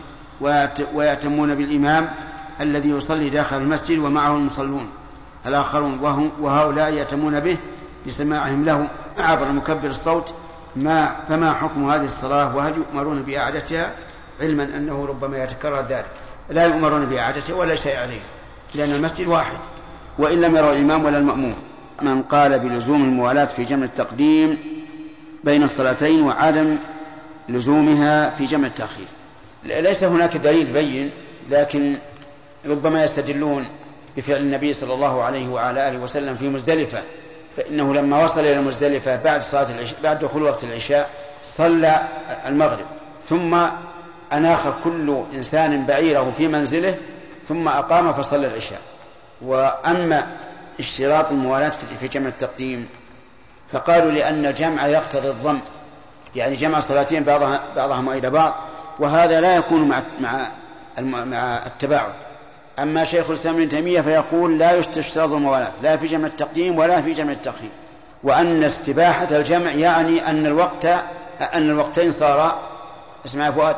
ويأتمون بالإمام الذي يصلي داخل المسجد ومعه المصلون الآخرون، وهؤلاء يأتمون به بسماعهم له عبر مكبر الصوت. فما حكم هذه الصلاة؟ وهل يؤمرون بإعادتها؟ علما أنه ربما يتكرر ذلك. لا يؤمرون بإعادتها ولا شيء عليه، لأن المسجد واحد وإن لم يروا الإمام ولا المأموم. من قال بلزوم الموالاة في جمع التقديم بين الصلاتين وعدم لزومها في جمع التأخير، ليس هناك دليل بين، لكن ربما يستدلون بفعل النبي صلى الله عليه وعلى آله وسلم في مزدلفة، فإنه لما وصل إلى مزدلفة بعد دخول وقت العشاء صلى المغرب، ثم أناخ كل إنسان بعيره في منزله ثم أقام فصلى العشاء. وأما اشتراط الموالاة في جمع التقديم فقالوا لأن الجمع يقتضي الضم، يعني جمع صلاتين بعضهم إلى بعض، وهذا لا يكون مع التباعد. أما شيخ الإسلام ابن تيمية فيقول لا يشترط الموالاة لا في جمع التقديم ولا في جمع التأخير، وأن استباحة الجمع يعني أن الوقتين صار، اسمع يا فؤاد،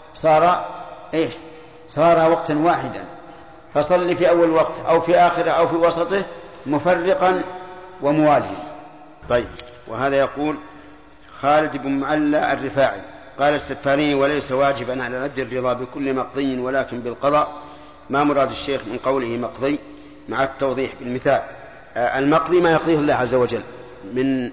صار وقتا واحدا، فصل في أول وقت أو في آخره أو في وسطه مفرقا ومواليا. طيب. وهذا يقول خالد بن معلى الرفاعي قال: السفارين وليس واجبا على العبد الرضا بكل مقضي ولكن بالقضاء ما مراد الشيخ من قوله مقضي مع التوضيح بالمثال. المقضي ما يقضيه الله عز وجل من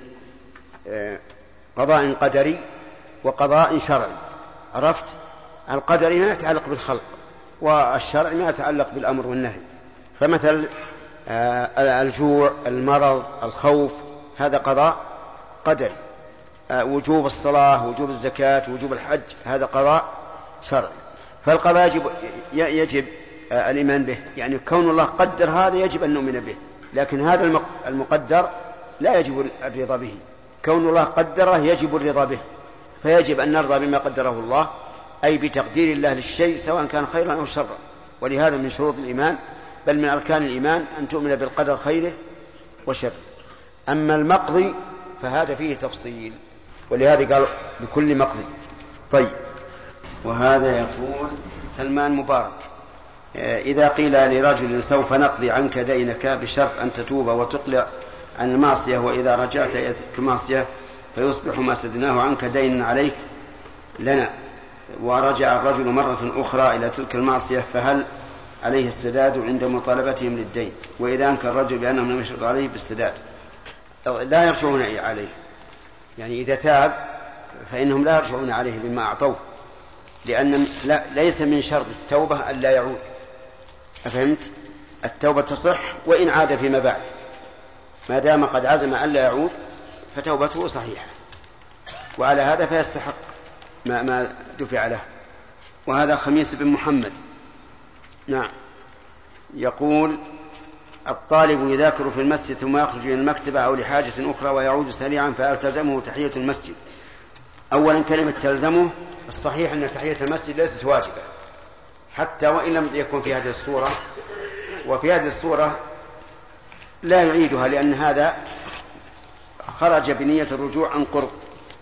قضاء قدري وقضاء شرعي. عرفت؟ القدري ما يتعلق بالخلق، والشرعي ما يتعلق بالأمر والنهي. فمثل الجوع، المرض، الخوف، هذا قضاء قدري. وجوب الصلاة، وجوب الزكاة، وجوب الحج، هذا قضاء شرعي. فالقضاء يجب الإيمان به، يعني كون الله قدر هذا يجب أن نؤمن به، لكن هذا المقدر لا يجب الرضا به. كون الله قدره يجب الرضا به، فيجب أن نرضى بما قدره الله، أي بتقدير الله للشيء سواء كان خيرا أو شرا. ولهذا من شروط الإيمان بل من أركان الإيمان أن تؤمن بالقدر خيره وشره. أما المقضي فهذا فيه تفصيل، ولهذا قال بكل مقضي. طيب، وهذا يقول سلمان مبارك: إذا قيل لرجل سوف نقضي عنك دينك بشرط أن تتوب وتقلع عن المعصية، وإذا رجعت إلى المعصية فيصبح ما سدناه عنك دينا عليك لنا، ورجع الرجل مرة أخرى إلى تلك المعصية، فهل عليه السداد عند مطالبتهم للدين؟ وإذا أنكر الرجل بأنهم لم يشرطوا عليه بالسداد لا يرجعون عليه، يعني إذا تاب فإنهم لا يرجعون عليه بما أعطوه، لأن ليس من شرط التوبة أن لا يعود. أفهمت؟ التوبة تصح وإن عاد فيما بعد، ما دام قد عزم أن لا يعود فتوبته صحيحة، وعلى هذا فيستحق ما دفع له. وهذا خميس بن محمد. نعم. يقول: الطالب يذاكر في المسجد ثم يخرج إلى المكتبة أو لحاجة أخرى ويعود سريعا فألتزمه تحية المسجد. أولا كلمة تلزمه، الصحيح أن تحية المسجد ليست واجبة حتى وإن لم يكن في هذه الصورة، وفي هذه الصورة لا يعيدها لأن هذا خرج بنية الرجوع عن قرب.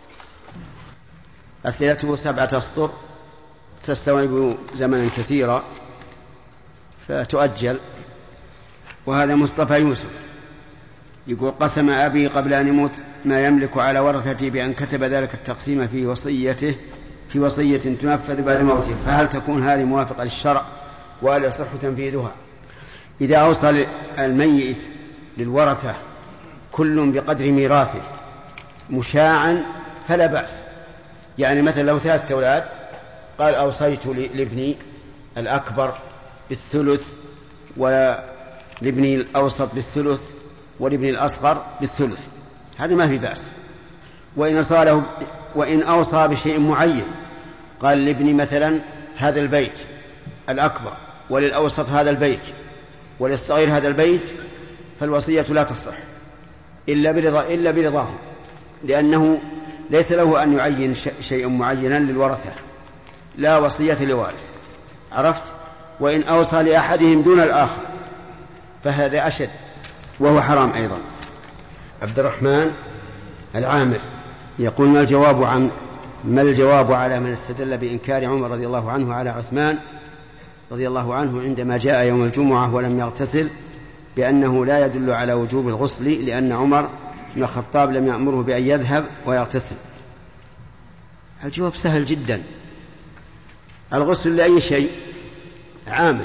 أسئلته 7 أسطر تستوعب زمنا كثيرا فتؤجل. وهذا مصطفى يوسف يقول: قسم أبي قبل أن يموت ما يملك على ورثتي بأن كتب ذلك التقسيم في وصية تنفذ بعد موته، فهل تكون هذه موافقة للشرع وهل يصح تنفيذها؟ إذا أوصى الميت للورثة كل بقدر ميراثه مشاعا فلا بأس. يعني مثلا لو 3 أولاد قال: أوصيت لابني الأكبر بالثلث، ولابني الأوسط بالثلث، ولابني الأصغر بالثلث، هذا ما في بأس. وإن أوصى بشيء معين قال: لابني مثلا هذا البيت الأكبر، وللأوسط هذا البيت، وللصغير هذا البيت، فالوصية لا تصح إلا برضاه، لأنه ليس له أن يعين شيء معينا للورثة، لا وصية لوارث. عرفت؟ وإن أوصى لأحدهم دون الآخر فهذا أشد وهو حرام أيضا. عبد الرحمن العامر يقول: ما الجواب على من استدل بإنكار عمر رضي الله عنه على عثمان رضي الله عنه عندما جاء يوم الجمعة ولم يغتسل بأنه لا يدل على وجوب الغسل لأن عمر بن الخطاب لم يأمره بأن يذهب ويغتسل؟ الجواب سهل جدا. الغسل لأي شيء عامر.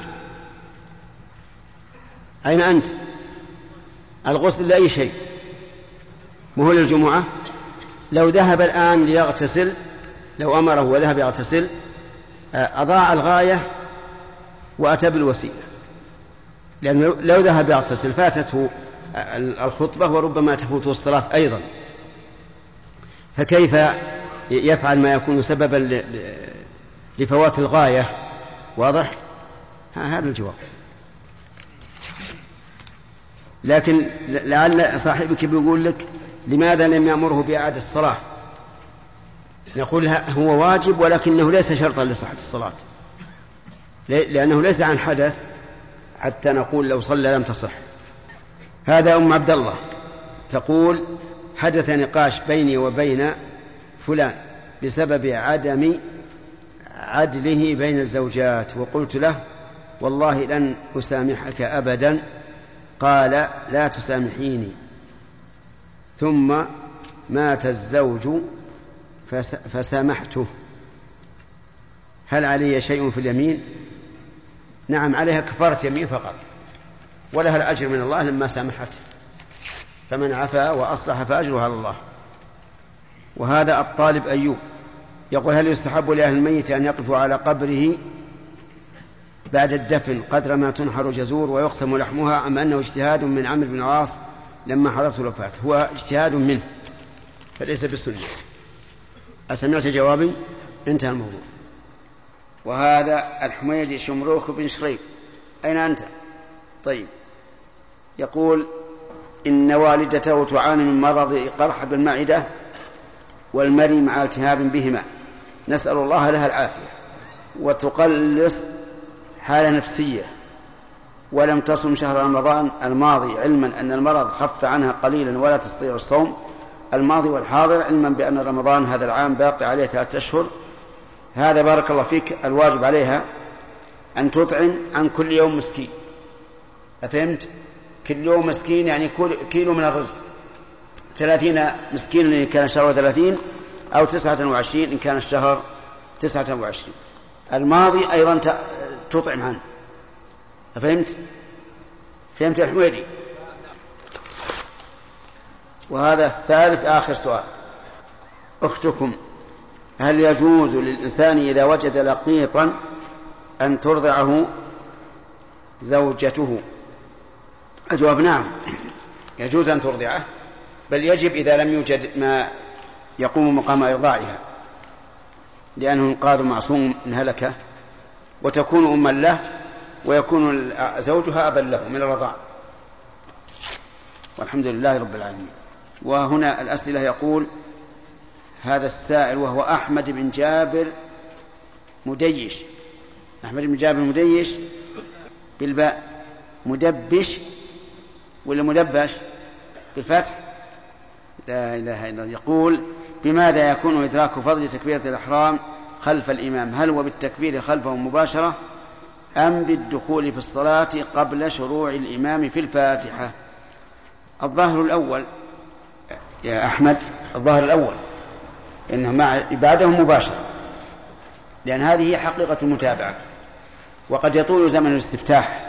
أين أنت؟ الغسل لأي شيء، مو للجمعة. لو ذهب الآن ليغتسل، لو أمره وذهب يغتسل أضاع الغاية وأتى بالوسيلة، لأنه لو ذهب يغتسل فاتته الخطبة وربما تفوته الصلاة أيضا، فكيف يفعل ما يكون سببا لفوات الغاية؟ واضح؟ هذا الجواب. لكن لعل صاحبك بيقول لك: لماذا لم يأمره بإعادة الصلاة؟ نقول: هو واجب ولكنه ليس شرطا لصحة الصلاة، لأنه ليس عن حدث حتى نقول لو صلى لم تصح. هذا أم عبد الله تقول: حدث نقاش بيني وبين فلان بسبب عدم عدله بين الزوجات، وقلت له: والله لن أسامحك أبدا. قال: لا تسامحيني. ثم مات الزوج فسامحته، هل علي شيء في اليمين؟ نعم عليها كفارة يمين فقط، ولها الأجر من الله لما سامحته، فمن عفا وأصلح فأجره على الله. وهذا الطالب أيوب يقول: هل يستحب لأهل الميت أن يقفوا على قبره بعد الدفن قدر ما تنحر جزور ويقسم لحمها، أم أنه اجتهاد من عمرو بن العاص لما حضرت الوفاة؟ هو اجتهاد منه فليس بالسنة. أسمعت جوابي؟ انتهى الموضوع. وهذا الحميدي شمروخ بن شريف، أين أنت؟ طيب. يقول: إن والدته تعاني من مرض قرحة بالمعدة والمري مع التهاب بهما، نسأل الله لها العافية، وتقلص حالة نفسية، ولم تصم شهر رمضان الماضي، علما أن المرض خف عنها قليلا ولا تستطيع الصوم الماضي والحاضر، علما بأن رمضان هذا العام باقي عليه 3 أشهر. هذا بارك الله فيك الواجب عليها أن تطعم عن كل يوم مسكين. أفهمت؟ كل يوم مسكين يعني كيلو من الرز، 30 مسكين إن كان الشهر 30، أو 29 إن كان الشهر 29. الماضي أيضا تطعم عنه. أفهمت؟ فهمت يا حميدي؟ وهذا الثالث آخر سؤال: أختكم، هل يجوز للإنسان إذا وجد لقيطا أن ترضعه زوجته؟ الجواب نعم، يجوز أن ترضعه، بل يجب إذا لم يوجد ما يقوم مقام إرضاعها، لأنه إنقاذ معصوم من هلكة، وتكون أما له ويكون زوجها أبا له من الرضاع. والحمد لله رب العالمين. وهنا الأسئلة. يقول هذا السائل وهو أحمد بن جابر مديش، أحمد بن جابر مديش بالباء، مدبش ولا مدبش بالفتح؟ لا إله إلا الله. يقول: بماذا يكون إدراك فضل تكبيرة الإحرام خلف الإمام؟ هل هو بالتكبير خلفه مباشرة، أم بالدخول في الصلاة قبل شروع الإمام في الفاتحة؟ الظاهر الأول يا أحمد، الظاهر الأول إنه بعدهم مباشرة، لأن هذه هي حقيقة المتابعة، وقد يطول زمن الاستفتاح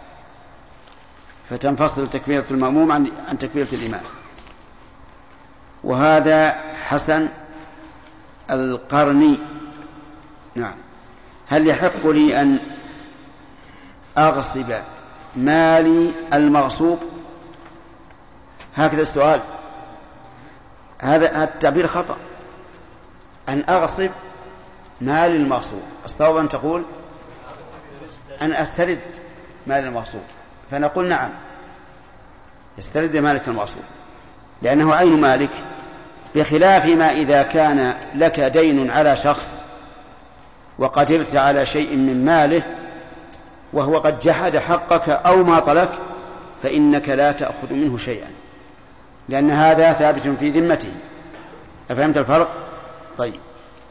فتنفصل تكبيرة المأموم عن تكبيرة الإمام. وهذا حسن القرني: نعم، هل يحق لي أن أغصب مالي المغصوب؟ هكذا السؤال. هذا التعبير خطأ، أن أغصب مال المغصوب. الصواب أن تقول أن أسترد مال المغصوب، فنقول نعم، استرد مالك المغصوب لأنه عين مالك، بخلاف ما إذا كان لك دين على شخص وقدرت على شيء من ماله وهو قد جحد حقك أو ماطلك، فإنك لا تأخذ منه شيئا، لأن هذا ثابت في ذمته. أفهمت الفرق؟ طيب.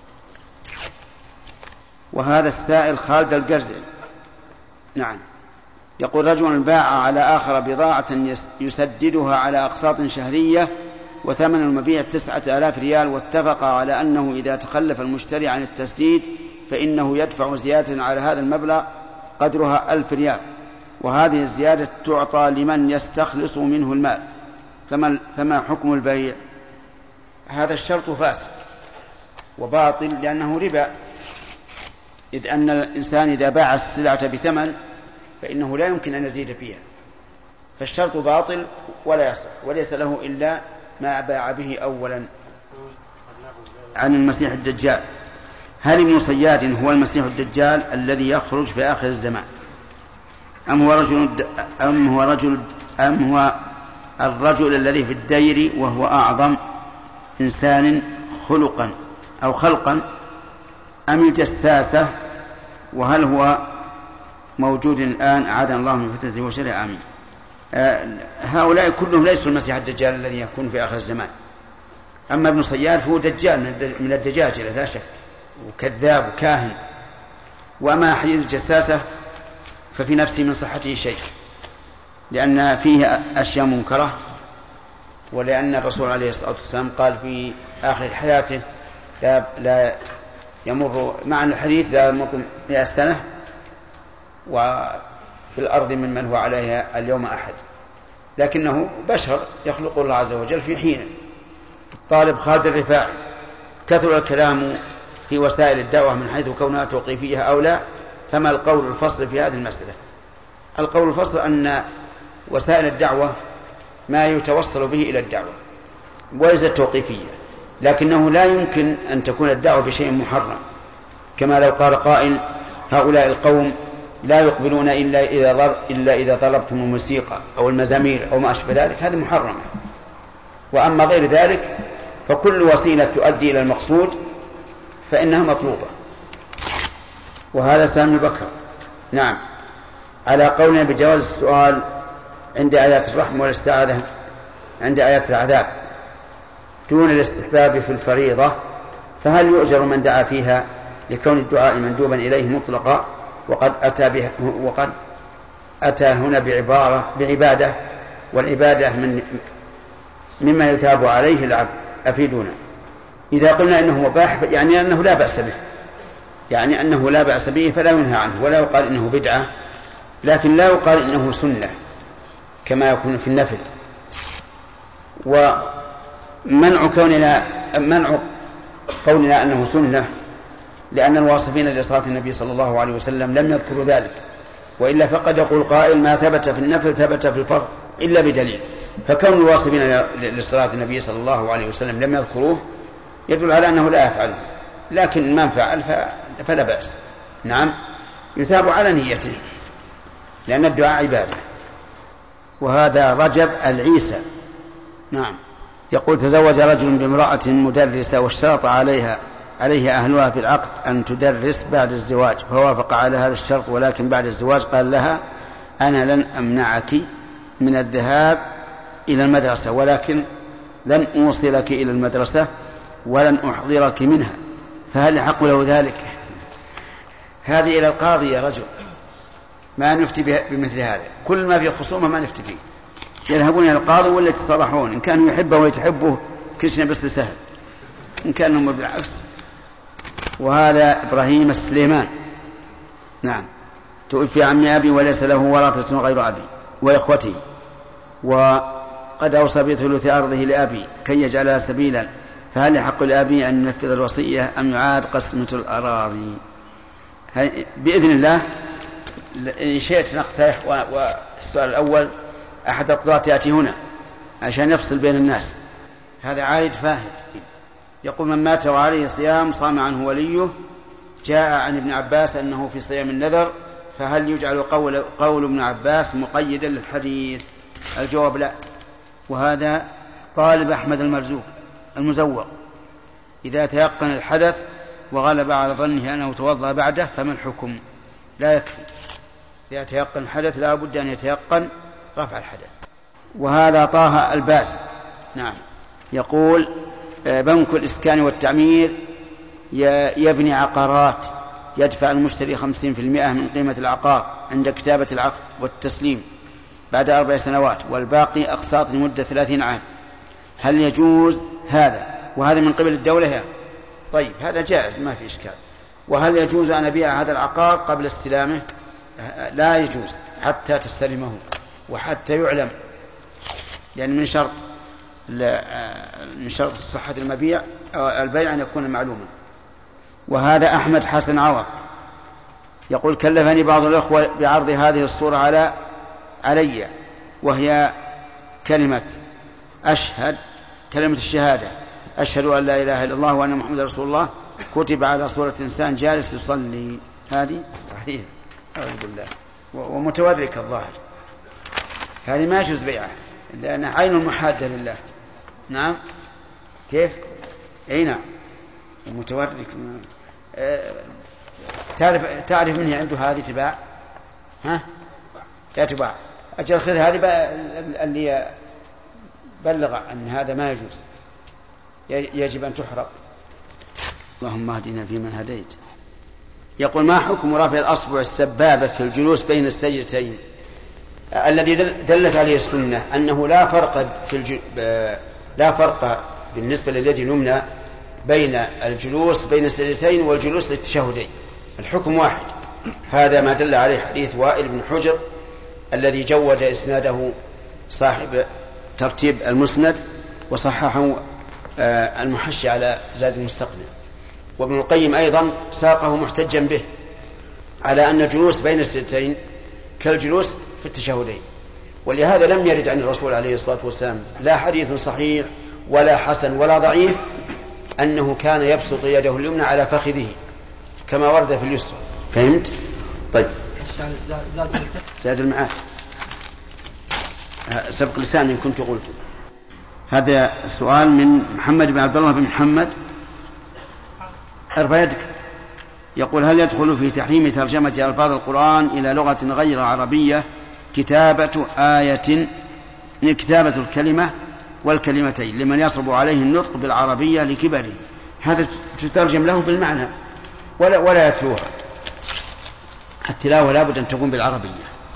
وهذا السائل خالد الجرزي، نعم، يقول: رجل باع على آخر بضاعة يسددها على أقساط شهرية وثمن المبيع 9000 ريال، واتفق على أنه إذا تخلف المشتري عن التسديد فإنه يدفع زيادة على هذا المبلغ قدرها 1000 ريال، وهذه الزيادة تعطى لمن يستخلص منه المال، فما حكم البيع؟ هذا الشرط فاسد وباطل لأنه ربا، إذ أن الإنسان إذا باع السلعة بثمن فإنه لا يمكن أن يزيد فيها، فالشرط باطل ولا يصح، وليس له إلا ما باع به أولا. عن المسيح الدجال: هل ابن صياد هو المسيح الدجال الذي يخرج في آخر الزمان، أم هو الرجل الذي في الدير وهو أعظم إنسان خلقا أو خلقا، أم الجساسة، وهل هو موجود الآن أعاذنا الله من فتنته وشره؟ آمين. هؤلاء كلهم ليسوا المسيح الدجال الذي يكون في آخر الزمان. أما ابن صياد هو دجال من الدجاجلة لا شك، وكذاب وكاهن. وأما حديث الجساسة ففي نفسي من صحته شيء، لأن فيه أشياء منكرة، ولأن الرسول عليه الصلاة والسلام قال في آخر حياته لا يمر معنى الحديث لا يمر 100 سنة وفي الأرض ممن هو عليها اليوم أحد، لكنه بشر يخلق الله عز وجل في حين. طالب خالد الرفاعي: كثر الكلام في وسائل الدعوة من حيث كونها توقيفية أو لا، فما القول الفصل في هذه المسألة؟ القول الفصل أن وسائل الدعوة ما يتوصل به إلى الدعوة وليست توقيفية، لكنه لا يمكن أن تكون الدعوة بشيء محرم، كما لو قال قائل: هؤلاء القوم لا يقبلون إلا إذا طلبتم الموسيقى أو المزامير أو ما أشبه ذلك، هذا محرم. وأما غير ذلك فكل وسيلة تؤدي إلى المقصود فإنها مطلوبة. وهذا سامي بكر. نعم، على قولنا بجواز السؤال عند آيات الرحمة والاستعاذة عند آيات العذاب دون الاستحباب في الفريضة، فهل يؤجر من دعا فيها لكون الدعاء مندوبا إليه مطلقا وقد أتى هنا بعبادة، والعبادة مما يثاب عليه العبد؟ أفيدونا. إذا قلنا إنه مباح يعني أنه لا بأس به، فلا ينهى عنه ولا يقال إنه بدعة، لكن لا يقال إنه سنة كما يكون في النفل. ومنع قولنا أنه سنة لأن الواصفين لصلاة النبي صلى الله عليه وسلم لم يذكروا ذلك، وإلا فقد يقول قائل: ما ثبت في النفل ثبت في الفرض إلا بدليل. فكون الواصفين لصلاة النبي صلى الله عليه وسلم لم يذكروه يدل على أنه لا يفعله، لكن من فعل فلا بأس. نعم، يثاب على نيته لأن الدعاء عبادة. وهذا رجب العيسى. نعم، يقول: تزوج رجل بامرأة مدرسة واشترط عليه أهلها في العقد أن تدرس بعد الزواج، فوافق على هذا الشرط، ولكن بعد الزواج قال لها: أنا لن أمنعك من الذهاب إلى المدرسة، ولكن لن أوصلك إلى المدرسة ولن أحضرك منها، فهل يحق له ذلك؟ هذه إلى القاضي يا رجل، ما نفتي بمثل هذا. كل ما في خصومة ما نفتي فيه، يذهبون إلى القاضي ولا يتصالحون، إن كانوا يحبه ويتحبه كشنا بس سهل، إن كانوا بالعكس. وهذا إبراهيم السليمان. نعم، توفي عم أبي وليس له ورثة غير أبي وإخوته، وقد أوصى بثلث أرضه لأبي كي يجعلها سبيلا، فهل يحق لأبي أن ينفذ الوصية أم يعاد قسمة الأراضي؟ بإذن الله إن شئت نقترح. والسؤال الأول أحد القضاة يأتي هنا عشان يفصل بين الناس. هذا عايد فاهد يقول: من مات وعليه صيام صام عنه وليه. جاء عن ابن عباس أنه في صيام النذر، فهل يجعل قول ابن عباس مقيدا للحديث؟ الجواب لا. وهذا طالب أحمد المزوق: إذا تيقن الحدث وغلب على ظنه أنه توضأ بعده فما الحكم؟ لا يكفي، إذا تيقن الحدث لا بد أن يتيقن رفع الحدث. وهذا طه الباس. نعم، يقول: بنك الإسكان والتعمير يبني عقارات، يدفع المشتري 50% من قيمة العقار عند كتابة العقد والتسليم بعد 4 سنوات، والباقي أقساط لمدة 30 عام. هل يجوز هذا؟ وهذا من قبل الدولة يعني. طيب، هذا جائز ما في إشكال. وهل يجوز أن أبيع هذا العقار قبل استلامه؟ لا يجوز حتى تستلمه وحتى يعلم، لأن من شرط صحة المبيع البيع أن يكون معلوما. وهذا أحمد حسن عوض يقول: كلفني بعض الأخوة بعرض هذه الصورة علي، وهي كلمة الشهادة: أشهد أن لا إله إلا الله وأن محمد رسول الله، كتب على صورة إنسان جالس يصلي. هذه صحيح أعوذ بالله، ومتورك الظاهر، هذه ما يجوز بيعها لأنها عين محادة لله. نعم، كيف؟ أي نعم، ومتورك. تعرف مني عنده هذه تباع؟ ها؟ لا تباع. أجل خذ هذه اللي بلغ أن هذا ما يجوز، يجب أن تحرق. اللهم اهدنا فيمن هديت. يقول: ما حكم رفع الأصبع السبابة في الجلوس بين السجدتين؟ الذي دلت عليه السنة أنه لا فرق بالنسبة لليد اليمنى بين الجلوس بين السجدتين والجلوس للتشهدين، الحكم واحد. هذا ما دل عليه حديث وائل بن حجر الذي جود إسناده صاحب ترتيب المسند وصححه المحشي على زاد المستقنع. وابن القيم أيضا ساقه محتجا به على أن الجلوس بين السجدتين كالجلوس في التشهدين. ولهذا لم يرد عن الرسول عليه الصلاة والسلام لا حديث صحيح ولا حسن ولا ضعيف أنه كان يبسط يده اليمنى على فخذه كما ورد في اليسرى. فهمت؟ طيب زاد المعاد سبق لسان إن كنت قلت. هذا سؤال من محمد بن عبد الله بن محمد. ارفع يدك. يقول: هل يدخل في تحريم ترجمة ألفاظ القرآن إلى لغة غير عربية كتابة الكلمة والكلمتين لمن يصعب عليه النطق بالعربية لكبره؟ هذا تترجم له بالمعنى ولا يتلوها. التلاوة لابد أن تكون بالعربية.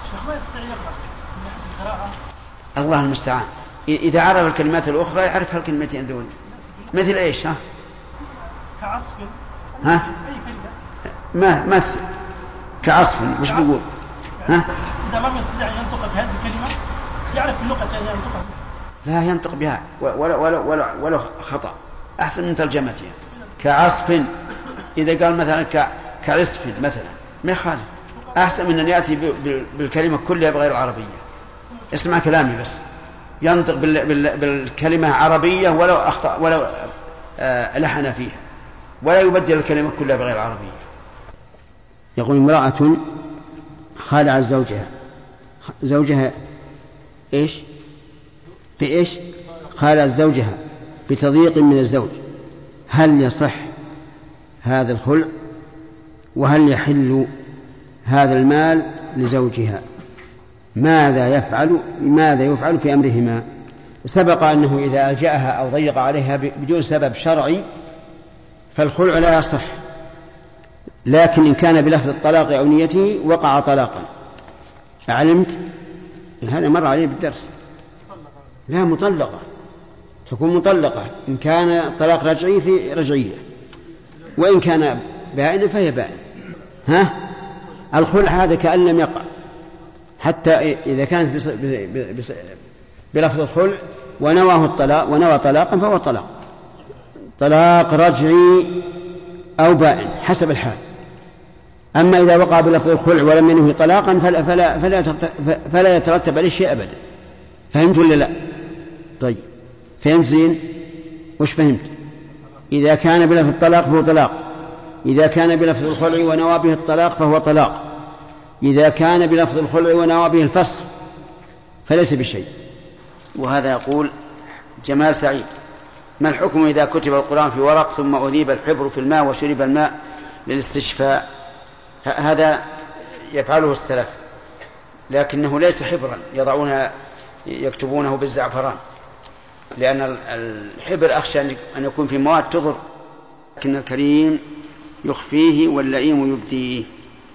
الله المستعان. إذا عرف الكلمات الأخرى يعرفها الكلمتين دول. مثل إيش؟ كعصف. أي كلمة. مثل كعصف. وش بيقول؟ إذا لم يستطيع أن ينطق بهذه الكلمة يعرف اللغة أن ينطقها. لا ينطق بها ولا خطأ. أحسن من ترجمتها. كعصف. إذا قال مثلا كعصف مثلا ما يخالف. أحسن من أن يأتي بالكلمة كلها بغير العربية. اسمع كلامي بس. ينطق بالكلمة عربية ولو أخطأ ولو لحن فيها ولا يبدل الكلمة كلها بغير العربية. يقول: امرأة خالعت زوجها إيش؟ بإيش؟ خالعت زوجها بتضييق من الزوج، هل يصح هذا الخلع؟ وهل يحل هذا المال لزوجها؟ ماذا يفعل في أمرهما؟ سبق أنه إذا ألجأها أو ضيق عليها بدون سبب شرعي فالخلع لا يصح، لكن إن كان بلفظ الطلاق أو نيته وقع طلاقا. أعلمت؟ هذا مر عليه بالدرس. لا، مطلقة تكون مطلقة إن كان طلاق رجعي في رجعية، وإن كان بائن فهي بائن. الخلع هذا كأن لم يقع، حتى إذا كانت بلفظ الخلع ونوى طلاقا فهو طلاق رجعي أو بائن حسب الحال. أما إذا وقع بلفظ الخلع ولم ينوي طلاقا فلا يترتب عليه شيء أبدا. فهمت ولا لا؟ طيب فهمت زين؟ وش فهمت؟ إذا كان بلفظ الطلاق فهو طلاق، إذا كان بلفظ الخلع ونوى به الطلاق فهو طلاق، إذا كان بلفظ الخلع ونوى به الفسخ فليس بشيء. وهذا يقول جمال سعيد: ما الحكم إذا كتب القرآن في ورق ثم أذيب الحبر في الماء وشرب الماء للاستشفاء؟ هذا يفعله السلف، لكنه ليس حبرا يكتبونه بالزعفران، لأن الحبر أخشى أن يكون في مواد تضر، لكن الكريم يخفيه واللئيم يبديه.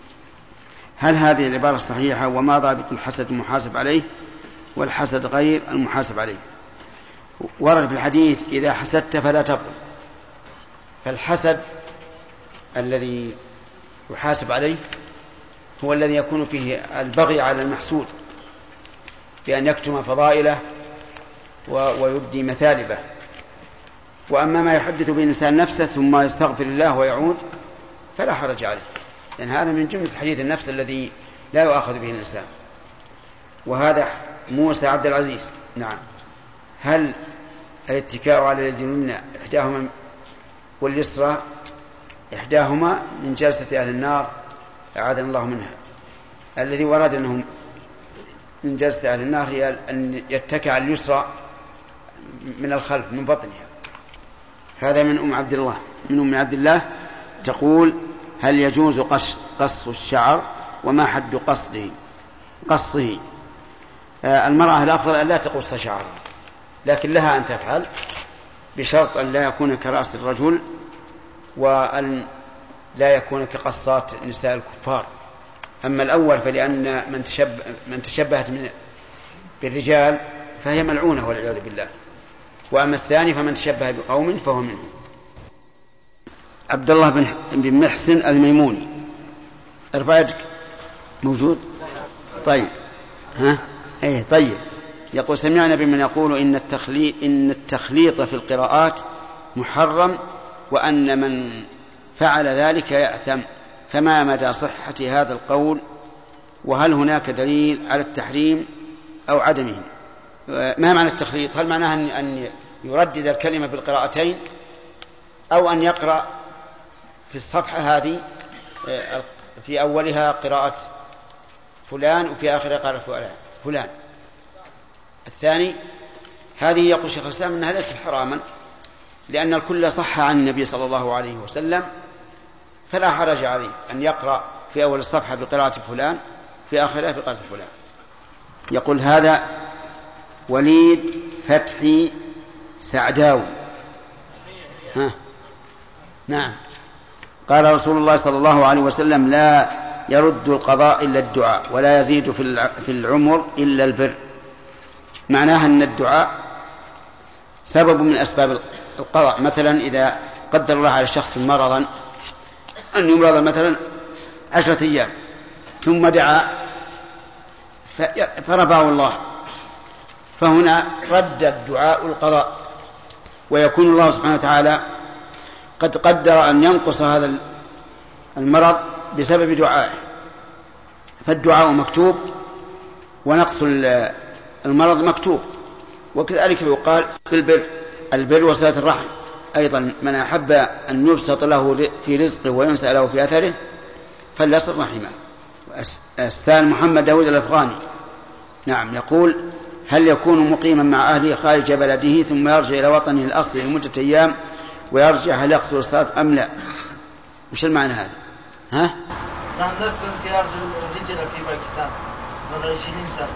هل هذه العبارة صحيحة؟ وما ضابط الحسد المحاسب عليه والحسد غير المحاسب عليه؟ ورد في الحديث: إذا حسدت فلا تبغ. فالحسد الذي يحاسب عليه هو الذي يكون فيه البغي على المحسود بأن يكتم فضائله ويبدي مثالبه. وأما ما يحدث به الإنسان نفسه ثم يستغفر الله ويعود فلا حرج عليه، لأن هذا من جملة حديث النفس الذي لا يؤاخذ به الإنسان. وهذا موسى عبد العزيز: نعم، هل الاتكاء على اليد اليمنى إحداهما واليسرى إحداهما من جلسة أهل النار أعاذنا الله منها؟ الذي ورد أنه من جلسة أهل النار هي أن يتكئ على اليسرى من الخلف من بطنها. هذا من أم عبد الله تقول: هل يجوز قص الشعر وما حد قصه؟ المرأة الأفضل أن لا تقص شعرها، لكن لها أن تفعل بشرط أن لا يكون كرأس الرجل وأن لا يكون كقصات نساء الكفار. أما الأول فلأن من تشبهت بالرجال فهي ملعونة والعياذ بالله، وأما الثاني فمن تشبه بقوم فهو منهم. عبد الله بن محسن الميموني ارفع يدك. موجود؟ طيب. ها؟ ايه طيب. يقول سمعنا بمن يقول إن التخليط في القراءات محرم وأن من فعل ذلك يأثم، فما مدى صحة هذا القول؟ وهل هناك دليل على التحريم أو عدمه؟ ما معنى التخليط؟ هل معناه أن يردد الكلمة بالقراءتين، أو أن يقرأ في الصفحة هذه في أولها قراءة فلان وفي آخرها قراءة فلان؟ الثاني هذه يقول شيخ الإسلام أنها ليست حراما، لأن الكل صح عن النبي صلى الله عليه وسلم، فلا حرج عليه أن يقرأ في أول الصفحة بقراءة فلان في آخرها بقراءة فلان. يقول هذا وليد فتحي سعداوي. نعم. قال رسول الله صلى الله عليه وسلم: لا يرد القضاء إلا الدعاء، ولا يزيد في العمر إلا البر. معناها أن الدعاء سبب من أسباب القضاء. مثلا إذا قدر الله على شخص مرضا أن يمرض مثلا 10 أيام ثم دعا فرفعه الله، فهنا رد الدعاء القضاء، ويكون الله سبحانه وتعالى قد قدر أن ينقص هذا المرض بسبب دعائه، فالدعاء مكتوب ونقص المرض مكتوب. وكذلك يقال بالبر، البر وصلة الرحم أيضا، من أحب أن يبسط له في رزقه وينسأ له في أثره فليصل رحمه. الثاني محمد داود الأفغاني، نعم، يقول: هل يكون مقيما مع أهله خارج بلده ثم يرجع إلى وطنه الأصلي لمدة أيام ويرجع، هل يقصر الصلاة أم لا؟ وش المعنى هذا؟ ها؟ نحن نسكن في أرض الهجرة في باكستان من 20 سنة،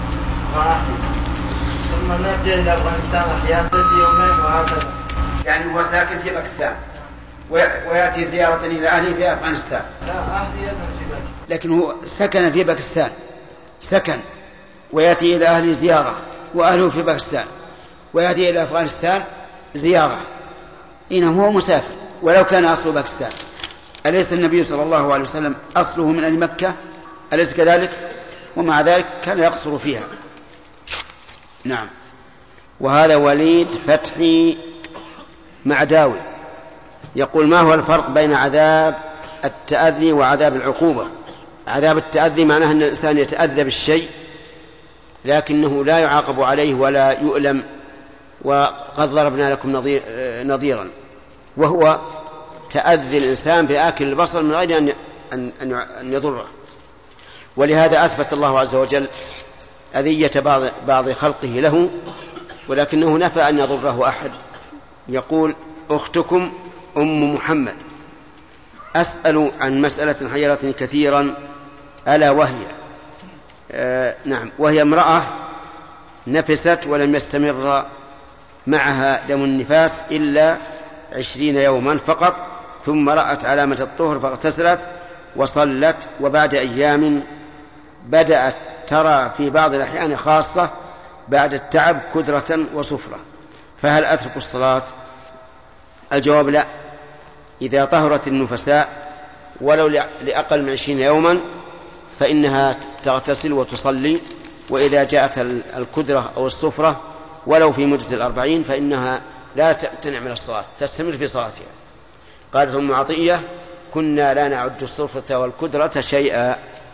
ثم نرجع إلى أفغانستان أحيانا يومين وهكذا. يعني هو ساكن في باكستان ويأتي زيارة إلى أهله في أفغانستان. لا، أهلي أيضا في باكستان، لكن هو سكن في باكستان، سكن ويأتي إلى أهله زيارة، وأهله في باكستان، ويأتي إلى أفغانستان زيارة. إنه هو مسافر ولو كان أصله باكستان. أليس النبي صلى الله عليه وسلم أصله من أهل مكة؟ أليس كذلك؟ ومع ذلك كان يقصر فيها. نعم. وهذا وليد فتحي معداوي يقول: ما هو الفرق بين عذاب التأذي وعذاب العقوبة؟ عذاب التأذي معناه أن الإنسان يتأذى بالشيء لكنه لا يعاقب عليه ولا يؤلم، وقد ضربنا لكم نظيرا، وهو تأذي الإنسان بآكل البصر من غير أن يضره. ولهذا أثبت الله عز وجل أذية بعض خلقه له، ولكنه نفى أن يضره أحد. يقول: أختكم أم محمد أسأل عن مسألة حيرتني كثيرا، ألا وهي نعم، وهي امرأة نفست ولم يستمر معها دم النفاس إلا 20 يوما فقط، ثم رأت علامة الطهر فاغتسلت وصلت، وبعد أيام بدأت ترى في بعض الأحيان خاصة بعد التعب كدرة وصفرة، فهل أترك الصلاة؟ الجواب: لا. إذا طهرت النفساء ولو لأقل من 20 يوما فإنها تغتسل وتصلي، وإذا جاءت الكدرة أو الصفرة ولو في مدة 40 فإنها لا تمتنع من الصلاة، تستمر في صلاتها. قالت أم عطية: كنا لا نعد الصفرة والكدرة شيئا.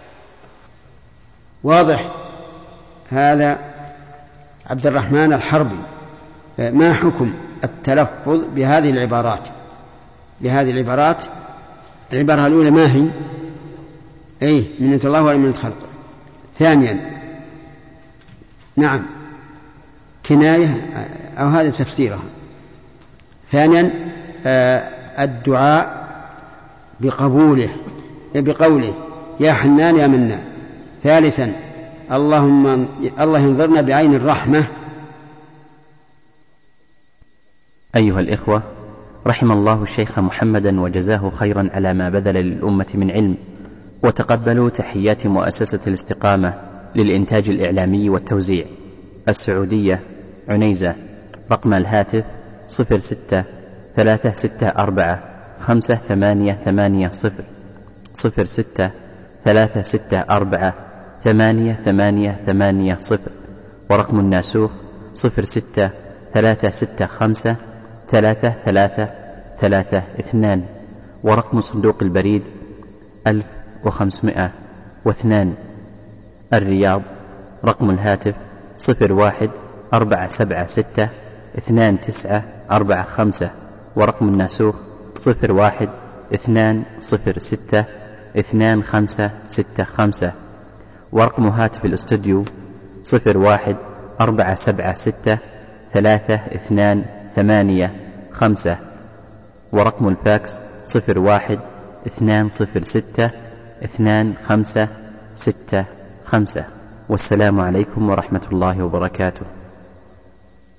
واضح. هذا عبد الرحمن الحربي: ما حكم التلفظ بهذه العبارات؟ العبارة الأولى ما هي؟ منة الله ولا منة خلقه. ثانيا نعم كناية أو هذا تفسيرها. ثانيا الدعاء بقوله يا حنان يا منان. ثالثا الله ينظرنا بعين الرحمة. أيها الإخوة، رحم الله الشيخ محمدا وجزاه خيرا على ما بذل للأمة من علم، وتقبلوا تحيات مؤسسة الاستقامة للإنتاج الإعلامي والتوزيع السعودية عنيزة. رقم الهاتف 06-364-5880 06 3648880 ورقم الناسوخ 0636533332 ورقم صندوق البريد 1502 الرياض. رقم الهاتف 0147629455 ورقم الناسوخ 0120622565 ورقم هاتف الاستوديو 0146322885 ورقم الفاكس 0120622565. والسلام عليكم ورحمة الله وبركاته.